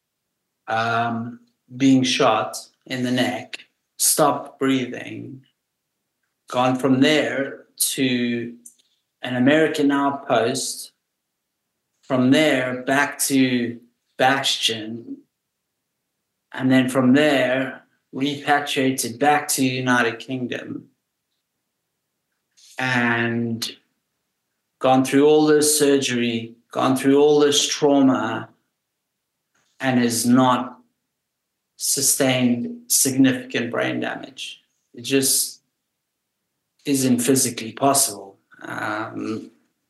um, being shot in the neck, stopped breathing, gone from there to an American outpost, from there back to Bastion, and then from there repatriated back to the United Kingdom and gone through all this surgery, gone through all this trauma, and has not sustained significant brain damage. It just isn't physically possible. Um,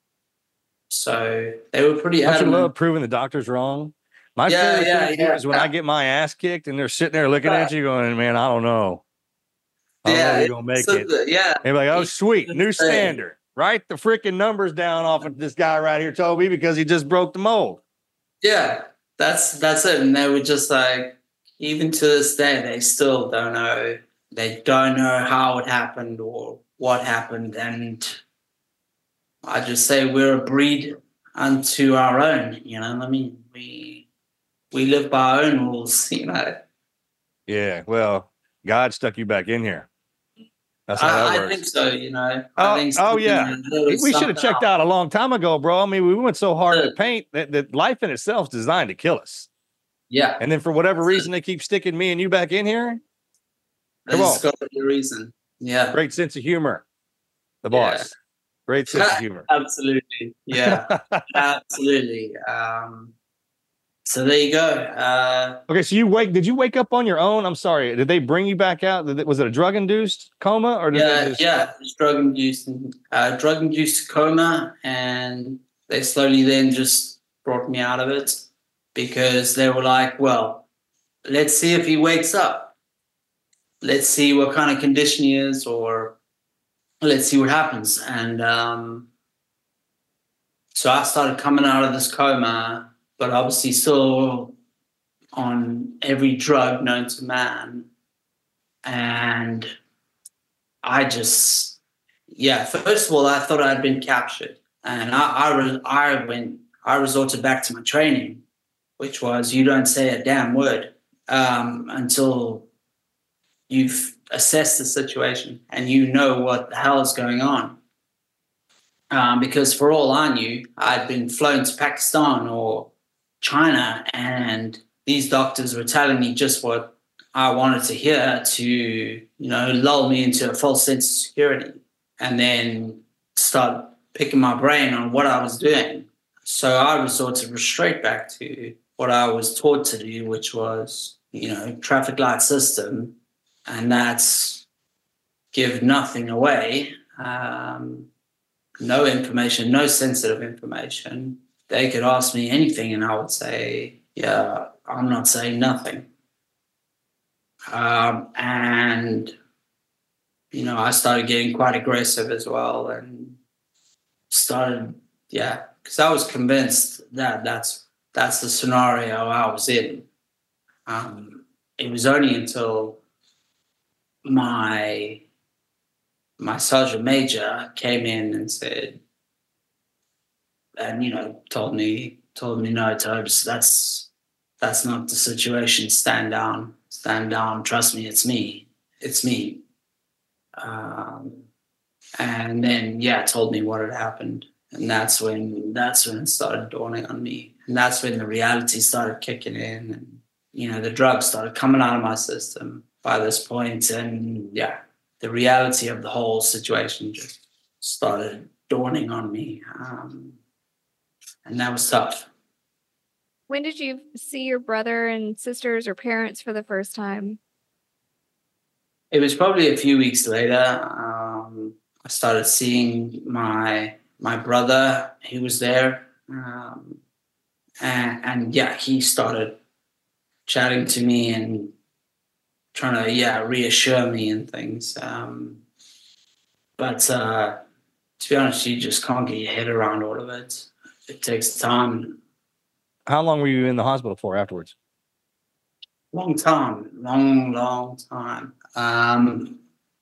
so they were pretty Don't you adamant. love proving the doctors wrong? My Yeah, favorite yeah, thing yeah. is when I get my ass kicked and they're sitting there looking at you going, man, I don't know. I don't know Yeah, if you're going to make so it. the- yeah. They're like, oh, sweet, new Hey. standard. Write the freaking numbers down off of this guy right here, Toby, because he just broke the mold. Yeah, that's that's it. And they were just like, even to this day, they still don't know. They don't know how it happened or what happened. And I just say we're a breed unto our own. You know what I mean? We we live by our own rules. You know. Yeah, well, God stuck you back in here. That's how that I, I works. think so. You know. Oh, I think oh, something- yeah. there was We should have something checked else. out a long time ago, bro. I mean, we went so hard to Yeah. paint that, that life in itself is designed to kill us. Yeah, And then for whatever reason, they keep sticking me and you back in here. there's come on. got to be a reason. Yeah, Great sense of humor. The Yeah. boss. Great sense of humor. absolutely. Yeah, absolutely. Um, so there you go. Uh, Okay, so you wake? Did you wake up on your own? I'm sorry. Did they bring you back out? Did it- Was it a drug induced coma or did yeah, they just, yeah, it's drug induced, uh, drug induced coma, and they slowly then just brought me out of it because they were like, "Well, let's see if he wakes up. Let's see what kind of condition he is, or let's see what happens." And um, so I started coming out of this coma, but obviously still on every drug known to man. And I just, yeah, first of all, I thought I'd been captured, and I I, re- I went I resorted back to my training, which was you don't say a damn word um, until you've assessed the situation and you know what the hell is going on. Um, because for all I knew, I'd been flown to Pakistan or China, and these doctors were telling me just what I wanted to hear to, you know, lull me into a false sense of security, and then start picking my brain on what I was doing. So I resorted straight back to what I was taught to do, which was, you know, traffic light system, and that's give nothing away. Um, no information, no sensitive information. They could ask me anything and I would say, yeah, I'm not saying nothing. Um, and, you know, I started getting quite aggressive as well and started, yeah, because I was convinced that that's, that's the scenario I was in. Um, it was only until my my sergeant major came in and said, and you know, told me, told me, no, Tobes, that's that's not the situation. Stand down, stand down. Trust me, it's me, it's me. Um, and then, yeah, told me what had happened, and that's when that's when it started dawning on me, and that's when the reality started kicking in, and you know, the drugs started coming out of my system by this point, and yeah. The reality of the whole situation just started dawning on me. Um, and that was tough. When did you see your brother and sisters or parents for the first time? It was probably a few weeks later. Um, I started seeing my my brother. He was there. Um, and, and yeah, he started chatting to me and trying to, yeah, reassure me and things. Um, but uh, to be honest, you just can't get your head around all of it. It takes time. How long were you in the hospital for afterwards? Long time, long, long time. Um,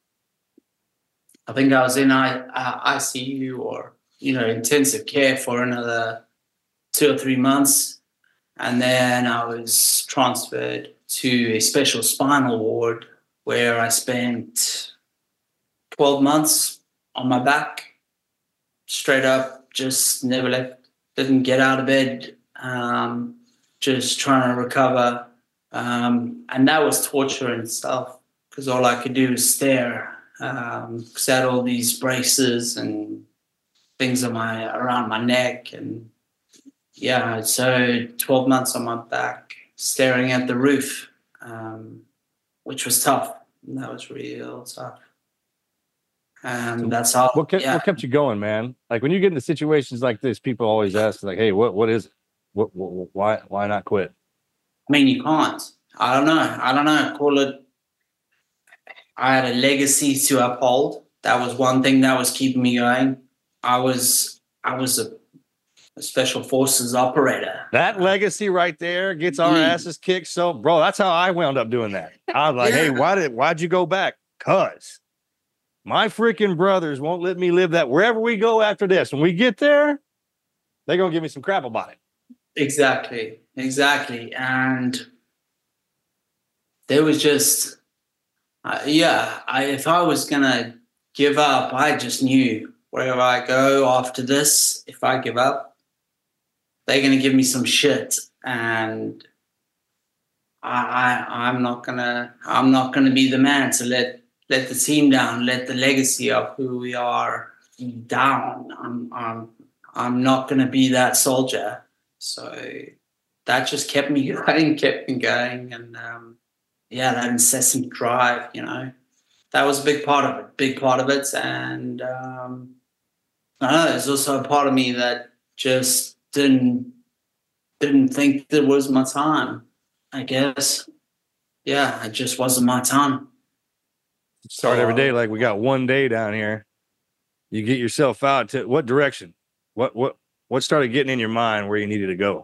I think I was in I, uh, I C U or, you know, intensive care for another two or three months. And then I was transferred to a special spinal ward where I spent twelve months on my back, straight up, just never left, didn't get out of bed, um, just trying to recover. Um, and that was torture in itself because all I could do was stare. Um, because I had all these braces and things on my around my neck, and yeah, so twelve months on my back, staring at the roof, um, which was tough. That was real tough. And um, that's how. What kept, yeah. what kept you going, man? Like when you get into situations like this, people always ask, like, "Hey, what what is it? What, what why why not quit?" I mean, you can't. I don't know. I don't know. Call it. I had a legacy to uphold. That was one thing that was keeping me going. I was I was a, a special forces operator. That legacy right there gets our Mm. asses kicked. So, bro, that's how I wound up doing that. I was like, Yeah. "Hey, why did why'd you go back?" Cause my freaking brothers won't let me live that. Wherever we go after this, when we get there, they're gonna give me some crap about it. Exactly, exactly. And there was just, uh, yeah, I, if I was going to give up, I just knew wherever I go after this, if I give up, they're going to give me some shit. And I, I, I'm not going to, I'm not going to be the man to let, let the team down, let the legacy of who we are down. I'm, I'm, I'm not going to be that soldier. So that just kept me going, kept me going. And um, yeah, that incessant drive, you know, that was a big part of it, big part of it. And um, I don't know, there's also a part of me that just didn't, didn't think that was my time, I guess. Yeah, it just wasn't my time. Start every So, day like we got one day down here. You get yourself out to what direction? What what what started getting in your mind where you needed to go?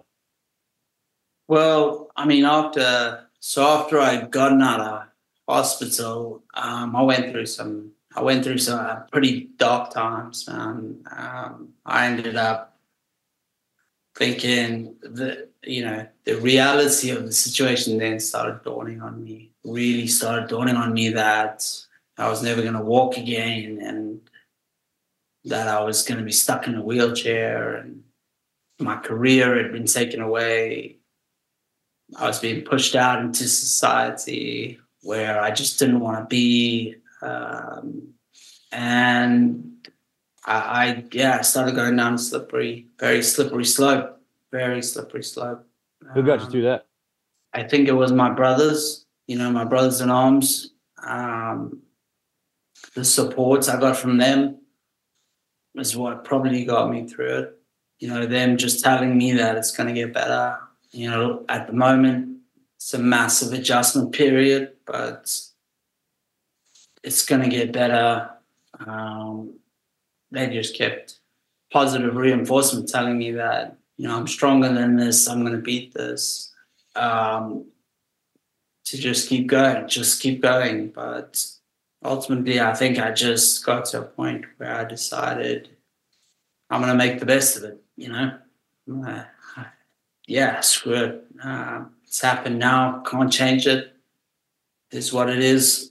Well, I mean, after so after I'd gotten out of hospital, um, I went through some I went through some uh, pretty dark times, man. Um, I ended up thinking that, you know, the reality of the situation then started dawning on me, really started dawning on me that I was never going to walk again and that I was going to be stuck in a wheelchair and my career had been taken away. I was being pushed out into society where I just didn't want to be. Um, and I, I, yeah, I started going down a slippery, very slippery slope, very slippery slope. Who got you Um, through that? I think it was my brothers, you know, my brothers in arms. Um, the support I got from them is what probably got me through it. You know, them just telling me that it's going to get better. You know, at the moment, it's a massive adjustment period, but it's going to get better. Um, they just kept positive reinforcement telling me that, you know, I'm stronger than this. I'm going to beat this. Um, to just keep going, just keep going. But ultimately, I think I just got to a point where I decided I'm going to make the best of it, you know? Uh, yeah, screw it. Uh, it's happened now. Can't change it. It's what it is.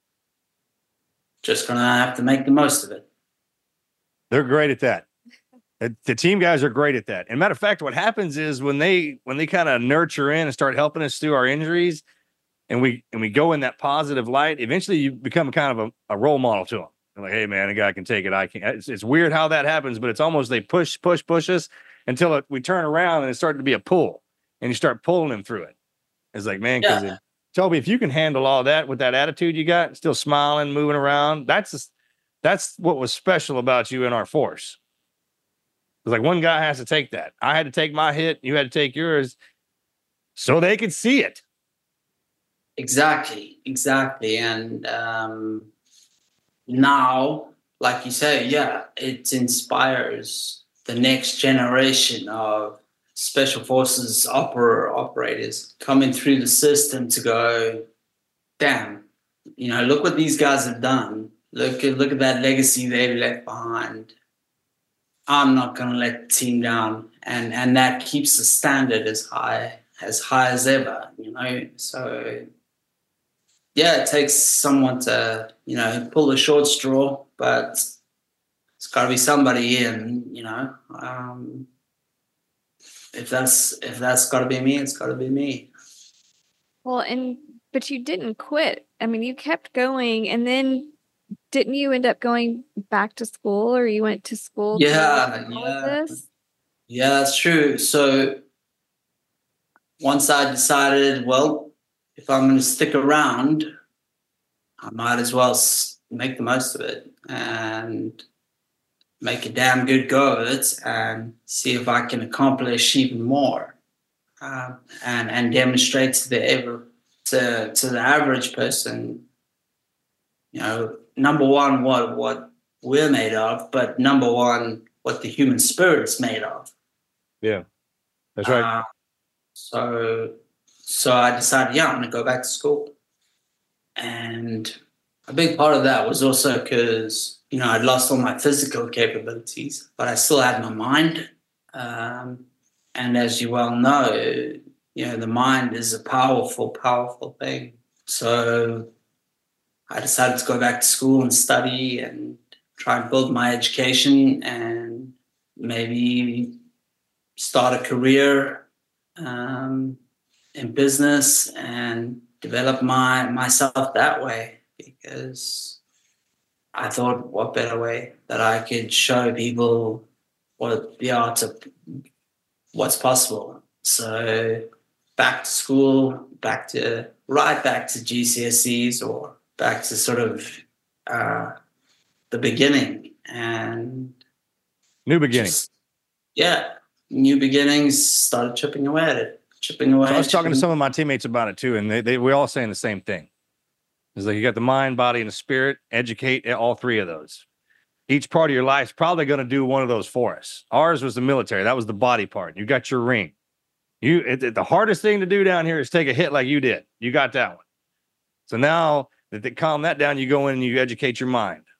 Just going to have to make the most of it. They're great at that. The- The team guys are great at that. And matter of fact, what happens is when they when they kind of nurture in and start helping us through our injuries, and we and we go in that positive light, eventually you become kind of a, a role model to them. They're like, hey man, a guy can take it. I can't. It's, it's weird how that happens, but it's almost they push, push, push us until it, we turn around and it's starting to be a pull, and you start pulling them through it. It's like, man, because Yeah. Toby, if you can handle all that with that attitude you got, still smiling, moving around, that's just, that's what was special about you in our force. It's like one guy has to take that. I had to take my hit. You had to take yours so they could see it. Exactly, exactly. And um, now, like you say, yeah, it inspires the next generation of special forces oper- operators coming through the system to go, damn, you know, look what these guys have done. Look at look at that legacy they've left behind. I'm not going to let the team down, and and that keeps the standard as high as high as ever. You know, so yeah, it takes someone to, you know, pull the short straw, but it's got to be somebody in. You know, um, if that's if that's got to be me, it's got to be me. Well, and but you didn't quit. I mean, you kept going, and then didn't you end up going back to school, or you went to school? to Yeah, do all of yeah. this? Yeah, that's true. So once I decided, well, if I'm going to stick around, I might as well s- make the most of it and make a damn good go of it and see if I can accomplish even more, uh, and and demonstrate to the ever to to the average person, you know, number one, what what we're made of, but number one, what the human spirit's made of. Yeah, that's right. Uh, so, so I decided, yeah, I'm going to go back to school. And a big part of that was also because, you know, I'd lost all my physical capabilities, but I still had my mind. Um, and as you well know, you know, the mind is a powerful, powerful thing. So I decided to go back to school and study and try and build my education and maybe start a career um, in business and develop my myself that way, because I thought, what better way that I could show people what the art of what's possible. So back to school, back to right back to G C S Es, or back to sort of uh, the beginning and New beginning. just, yeah, new beginnings. Started chipping away at it, chipping away. So I was talking to chipping- some of my teammates about it too, and they, they we're all saying the same thing. It's like you got the mind, body, and the spirit. Educate all three of those. Each part of your life is probably going to do one of those for us. Ours was the military. That was the body part. You got your ring. You it, it- the hardest thing to do down here is take a hit like you did. You got that one. So now that they calm that down, you go in and you educate your mind.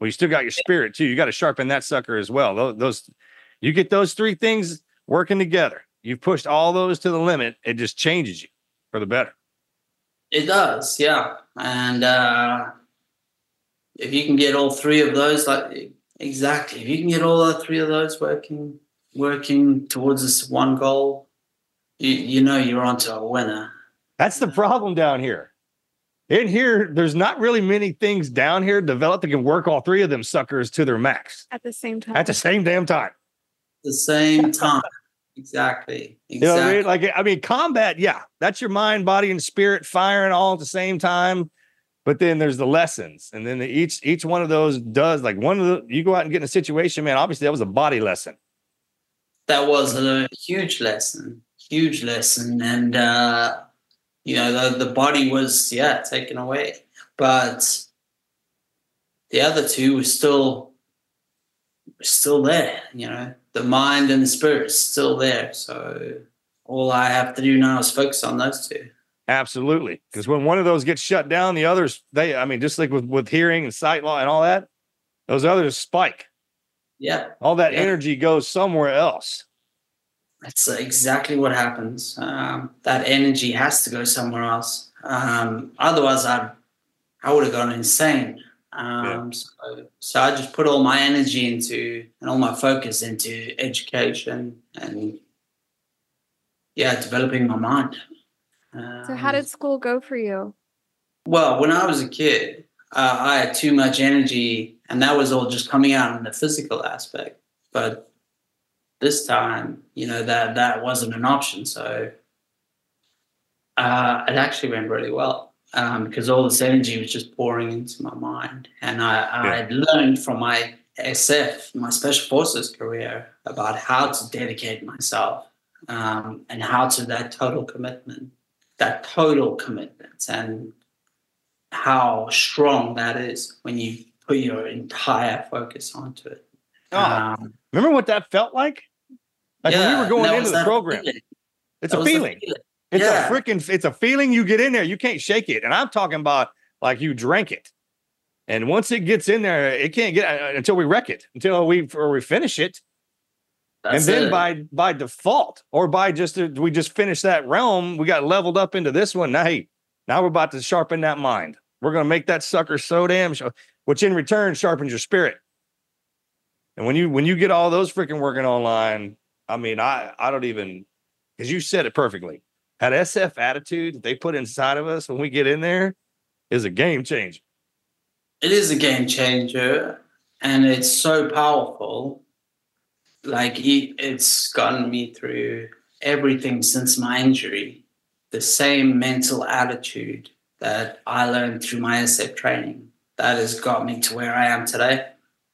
Well, you still got your spirit too. You got to sharpen that sucker as well. Those, those, you get those three things working together. You've pushed all those to the limit. It just changes you for the better. It does, yeah. And uh, if you can get all three of those, like exactly, if you can get all the three of those working, working towards this one goal, you you know you're onto a winner. That's the problem down here. In here, there's not really many things down here developed that can work all three of them suckers to their max At the same time. at the same damn time. The same time, exactly, exactly. You know what I mean? Like, I mean, combat, yeah, that's your mind, body, and spirit firing all at the same time. But then there's the lessons, and then each each one of those does like one of the. You go out and get in a situation, man. Obviously, that was a body lesson. That was a huge lesson, huge lesson, and uh, you know the the body was yeah taken away, but the other two were still still there. You know, the mind and the spirit is still there. So all I have to do now is focus on those two. Absolutely, because when one of those gets shut down, the others they. I mean, just like with with hearing and sight law and all that, those others spike. Yeah, All that yeah. energy goes somewhere else. That's exactly what happens. Um, that energy has to go somewhere else. Um, otherwise, I I would have gone insane. Um, so, so I just put all my energy into and all my focus into education and yeah, developing my mind. Um, So how did school go for you? Well, when I was a kid, uh, I had too much energy, and that was all just coming out in the physical aspect. But this time, you know, that that wasn't an option. So uh, it actually went really well um, because all this energy was just pouring into my mind. And I, I Yeah. had learned from my S F, my Special Forces career, about how to dedicate myself um, and how to that total commitment, that total commitment, and how strong that is when you put your entire focus onto it. Oh, Um, remember what that felt like? Like when yeah, we were going that into was the that program. feeling. It's That a was the feeling. feeling. It's Yeah. a freaking, it's a feeling you get in there. You can't shake it. And I'm talking about like you drank it. And once it gets in there, it can't get uh, until we wreck it, until we, or we finish it. That's and then it. by, by default, or by just, uh, we just finished that realm, we got leveled up into this one. Now, hey, now we're about to sharpen that mind. We're going to make that sucker so damn sharp, which in return sharpens your spirit. And when you, when you get all those freaking working online, I mean, I, I don't even, because you said it perfectly. That S F attitude that they put inside of us when we get in there is a game changer. It is a game changer, and it's so powerful. Like it, it's gotten me through everything since my injury. The same mental attitude that I learned through my S F training that has got me to where I am today.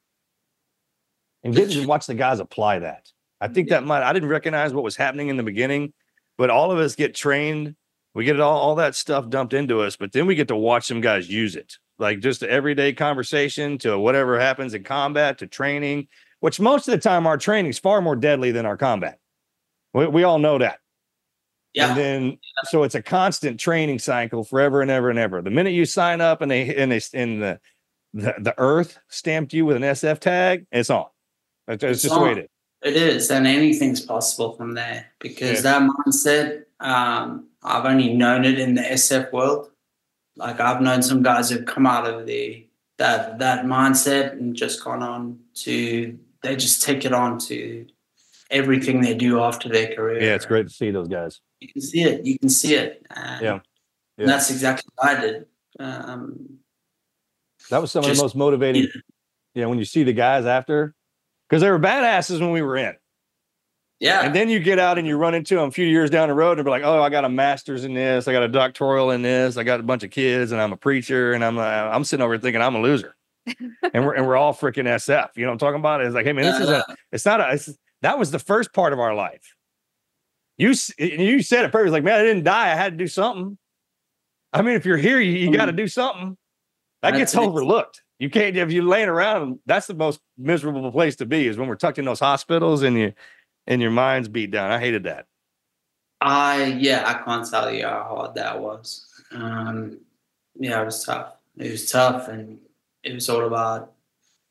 And getting to watch the guys apply that. I think that might, I didn't recognize what was happening in the beginning, but all of us get trained. We get it all, all that stuff dumped into us, but then we get to watch some guys use it. Like just the everyday conversation to whatever happens in combat to training, which most of the time our training is far more deadly than our combat. We, we all know that. Yeah. And then, so it's a constant training cycle forever and ever and ever. The minute you sign up and they, and they, in the, the, the earth stamped you with an S F tag, it's on. It's, it's just the way it is. It is, and anything's possible from there because Yeah. that mindset, um, I've only known it in the S F world. Like I've known some guys who've come out of the that that mindset and just gone on to they just take it on to everything they do after their career. Yeah, it's great to see those guys. You can see it. You can see it. And, Yeah. Yeah. and that's exactly what I did. Um, That was some of Just- the most motivating, you know, when you see the guys after, because they were badasses when we were in. yeah. And then you get out and you run into them a few years down the road and be like, oh, I got a master's in this. I got a doctoral in this. I got a bunch of kids and I'm a preacher. And I'm uh, I'm sitting over here thinking I'm a loser. and we're and we're all freaking S F. You know what I'm talking about? It's like, hey, man, this is a, it's not a, it's, that was the first part of our life. You, s- you said it perfectly. Like, man, I didn't die. I had to do something. I mean, if you're here, you, you got to do something. That gets That's it. overlooked. You can't, if you're laying around, that's the most miserable place to be is when we're tucked in those hospitals and you, and your mind's beat down. I hated that. I yeah, I can't tell you how hard that was. Um, yeah, it was tough. It was tough, and it was all about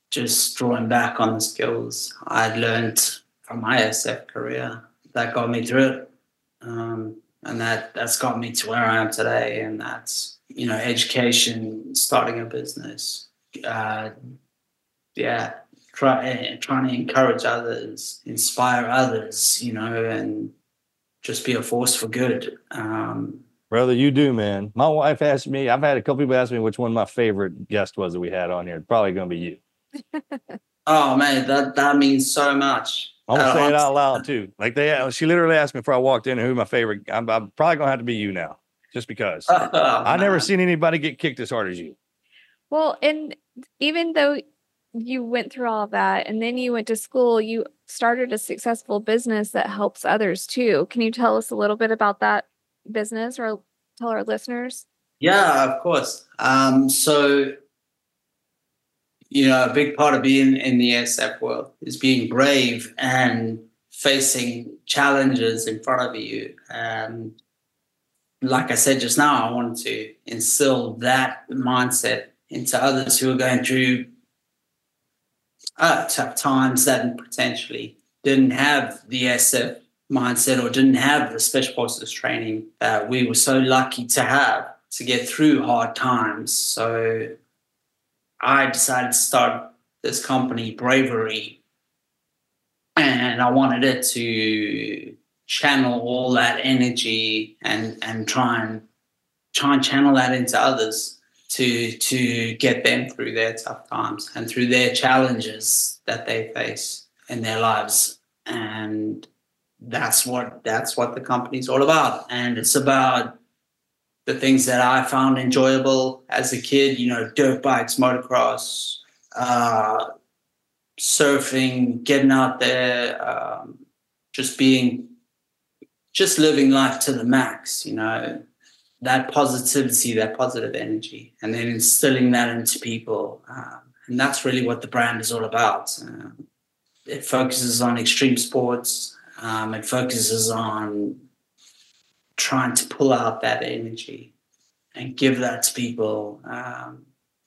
just drawing back on the skills I'd learned from my S F career that got me through it. Um, and that, that's got me to where I am today. And that's, you know, education, starting a business, uh, yeah, try, trying to encourage others, inspire others, you know, and just be a force for good. Um, Brother, you do, man. My wife asked me, I've had a couple people ask me which one my favorite guest was that we had on here. It's probably going to be you. Oh man, that that means so much. I'm gonna Uh, say it out honestly, loud too. Like they, she literally asked me before I walked in who my favorite. I'm, I'm probably gonna have to be you now, just because oh, I never man. seen anybody get kicked as hard as you. Well, and even though you went through all of that and then you went to school, you started a successful business that helps others too. Can you tell us a little bit about that business or tell our listeners? Yeah, of course. Um, so, you know, a big part of being in the S F world is being brave and facing challenges in front of you. And like I said just now, I wanted to instill that mindset into others who are going through uh, tough times that potentially didn't have the S F mindset or didn't have the special forces training that we were so lucky to have to get through hard times. So I decided to start this company, Bravery, and I wanted it to channel all that energy and and try and try and channel that into others to to get them through their tough times and through their challenges that they face in their lives. And that's what that's what the company's all about. And it's about the things that I found enjoyable as a kid, you know, dirt bikes, motocross, uh, surfing, getting out there, um, just being, just living life to the max, you know, that positivity, that positive energy, and then instilling that into people. Um, and that's really what the brand is all about. Um, it focuses on extreme sports. Um, it focuses on trying to pull out that energy and give that to people. Um,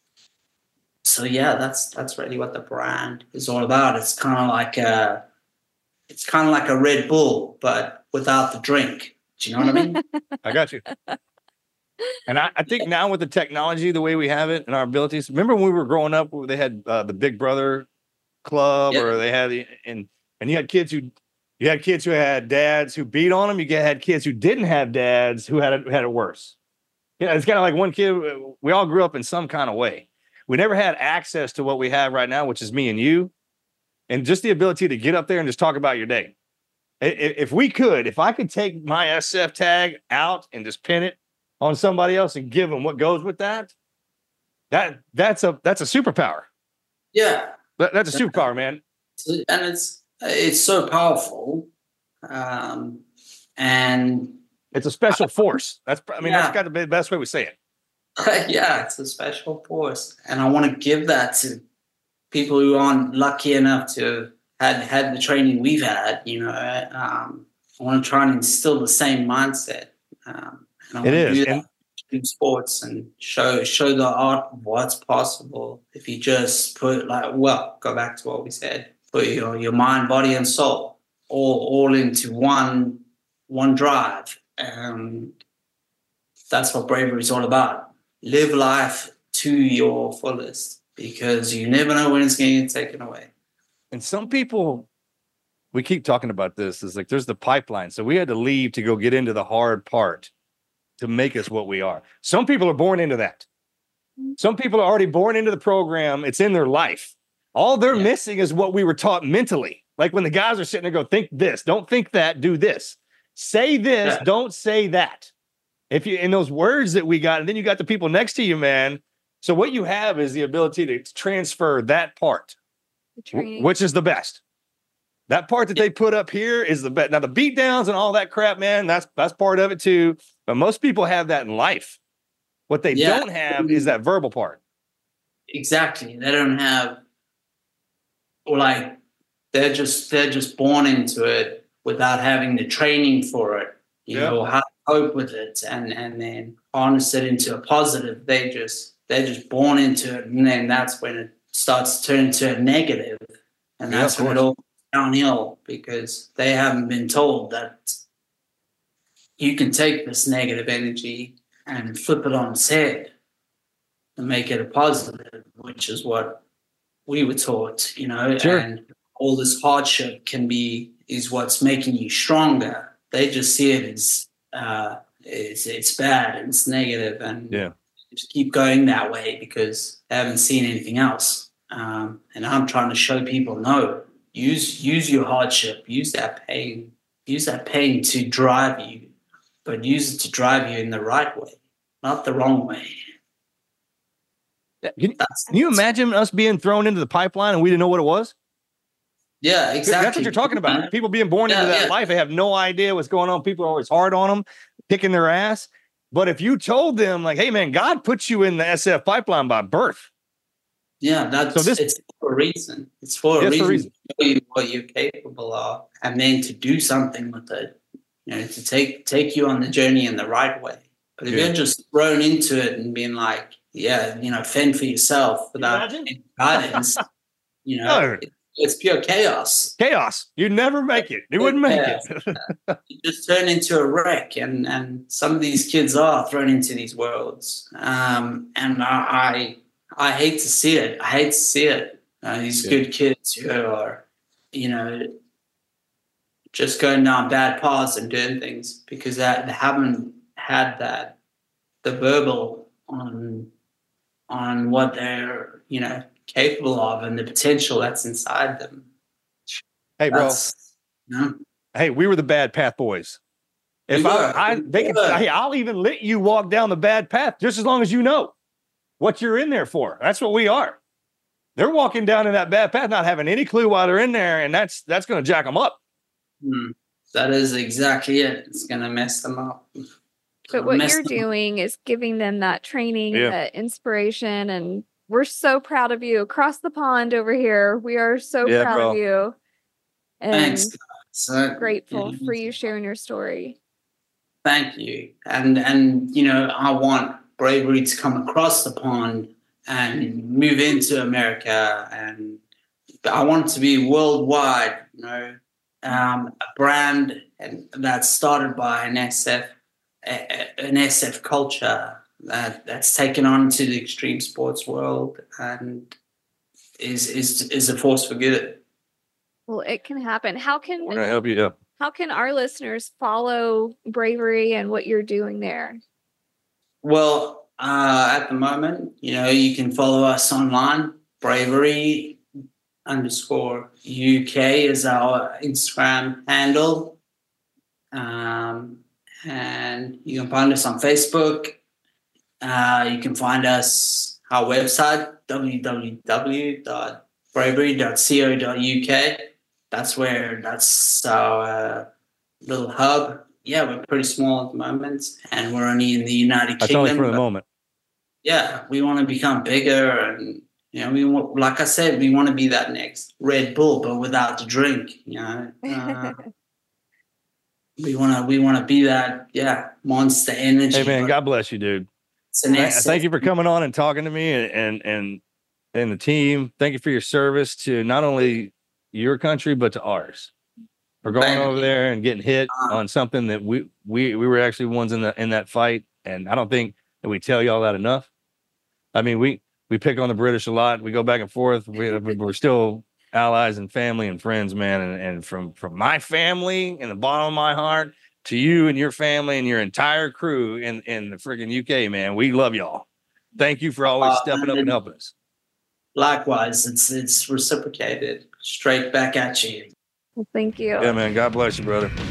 so yeah, that's that's really what the brand is all about. It's kind of like a, it's kind of like a Red Bull, but without the drink. Do you know what I mean? I got you. And I, I think now with the technology, the way we have it and our abilities, remember when we were growing up, they had uh, the Big Brother Club, Yep. or they had the, and and you had kids who, you had kids who had dads who beat on them. You get, had kids who didn't have dads who had it, had it worse. Yeah, it's kind of like one kid. We all grew up in some kind of way. We never had access to what we have right now, which is me and you, and just the ability to get up there and just talk about your day. I- i- If we could, if I could take my S F tag out and just pin it on somebody else and give them what goes with that, that that's a that's a superpower. Yeah. That, that's a superpower, man. And it's it's so powerful. Um, and It's a special force. That's I mean Yeah. that's got to be the best way we say it. yeah, it's a special force. And I want to give that to people who aren't lucky enough to have had the training we've had, you know. Um, I want to try and instill the same mindset. Um, and I It want to is, do that and- in sports and show show the art of what's possible if you just put like well, go back to what we said. Put your, your mind, body, and soul all all into one one drive. And that's what bravery is all about. Live life to your fullest because you never know when it's going to get taken away. And some people, we keep talking about this, is like there's the pipeline. So we had to leave to go get into the hard part to make us what we are. Some people are born into that. Some people are already born into the program. It's in their life. All they're Yeah. missing is what we were taught mentally. Like when the guys are sitting there, go, think this, don't think that, do this. Say this, Yeah. don't say that. If you, in those words that we got, and then you got the people next to you, man. So what you have is the ability to transfer that part, The w- training. which is the best. That part that they put up here is the best. Now the beat downs and all that crap, man, that's that's part of it too. But most people have that in life. What they Yeah. don't have is that verbal part. Exactly. They don't have, or like they're just they're just born into it without having the training for it. You Yeah. know how to cope with it and and then harness it into a positive. They just they're just born into it, and then that's when it starts to turn into a negative, and Yeah, that's of when it course. all goes downhill because they haven't been told that you can take this negative energy and flip it on its head and make it a positive, which is what we were taught, you know, Sure. and all this hardship can be is what's making you stronger. They just see it as uh, it's it's bad and it's negative, and Yeah. just keep going that way because they haven't seen anything else. Um, and I'm trying to show people, no, use use your hardship, use that pain, use that pain to drive you, but use it to drive you in the right way, not the wrong way. Can, That's, can you imagine us being thrown into the pipeline and we didn't know what it was? Yeah, exactly. That's what you're talking about. People being born Yeah, into that yeah. life, they have no idea what's going on. People are always hard on them, kicking their ass. But if you told them, like, hey, man, God puts you in the S F pipeline by birth. Yeah, that's So this- it's for a reason. It's for a It's for a reason, to show you what you're capable of, and then to do something with it. You know, to take take you on the journey in the right way. But if Yeah. you're just thrown into it and being like, yeah, you know, fend for yourself without imagine? any guidance, you know, No. it, it's pure chaos. Chaos. You'd never make it. You wouldn't make Yeah. it. You just turn into a wreck, and and some of these kids are thrown into these worlds, um, and I, I I hate to see it. I hate to see it. Uh, these Yeah. good kids who are, you know, just going down bad paths and doing things because that they haven't had that the verbal on on what they're, you know, capable of and the potential that's inside them. Hey, bro. That's, you know, Hey, we were the bad path boys. If We I, were. I they can, We were. hey, I'll even let you walk down the bad path just as long as you know what you're in there for. That's what we are. They're walking down in that bad path, not having any clue why they're in there, and that's that's going to jack them up. Hmm. That is exactly it. It's gonna mess them up. But what Mess you're them up. doing is giving them that training, Yeah. that inspiration, and we're so proud of you. Across the pond over here, we are so Yeah, proud bro. of you. And Thanks. So, grateful yeah, for you sharing your story. Thank you. And and you know, I want bravery to come across the pond and move into America, and I want it to be worldwide. You know, um, a brand and that's started by an S F, a- a- an S F culture that that's taken on to the extreme sports world and is is is a force for good. Well, it can happen. How We're going can to help you up. how can our listeners follow Bravery and what you're doing there? Well, uh, at the moment, you know, you can follow us online. Bravery underscore U K is our Instagram handle. Um, and you can find us on Facebook. Uh, you can find us our website, w w w dot bravery dot co dot u k. That's where that's our uh, little hub. Yeah, we're pretty small at the moment, and we're only in the United That's Kingdom. only for the but moment. yeah, we want to become bigger, and you know, we want, like I said, we want to be that next Red Bull, but without the drink. You know, uh, we want to we want to be that, yeah, Monster Energy. Hey, man, but God bless you, dude. it's an Th- S F. Thank you for coming on and talking to me and, and, and, and the team. Thank you for your service to not only your country, but to ours. For going Thank over you. there and getting hit Uh, on something that we, we, we were actually ones in the, in that fight. And I don't think that we tell y'all that enough. I mean, we, we pick on the British a lot. We go back and forth. We, we're still allies and family and friends, man. And, and from, from my family in the bottom of my heart to you and your family and your entire crew in, in the freaking U K, man, we love y'all. Thank you for always Uh, stepping up and helping us. Likewise, it's it's reciprocated straight back at you. Well, thank you. Yeah, man. God bless you, brother.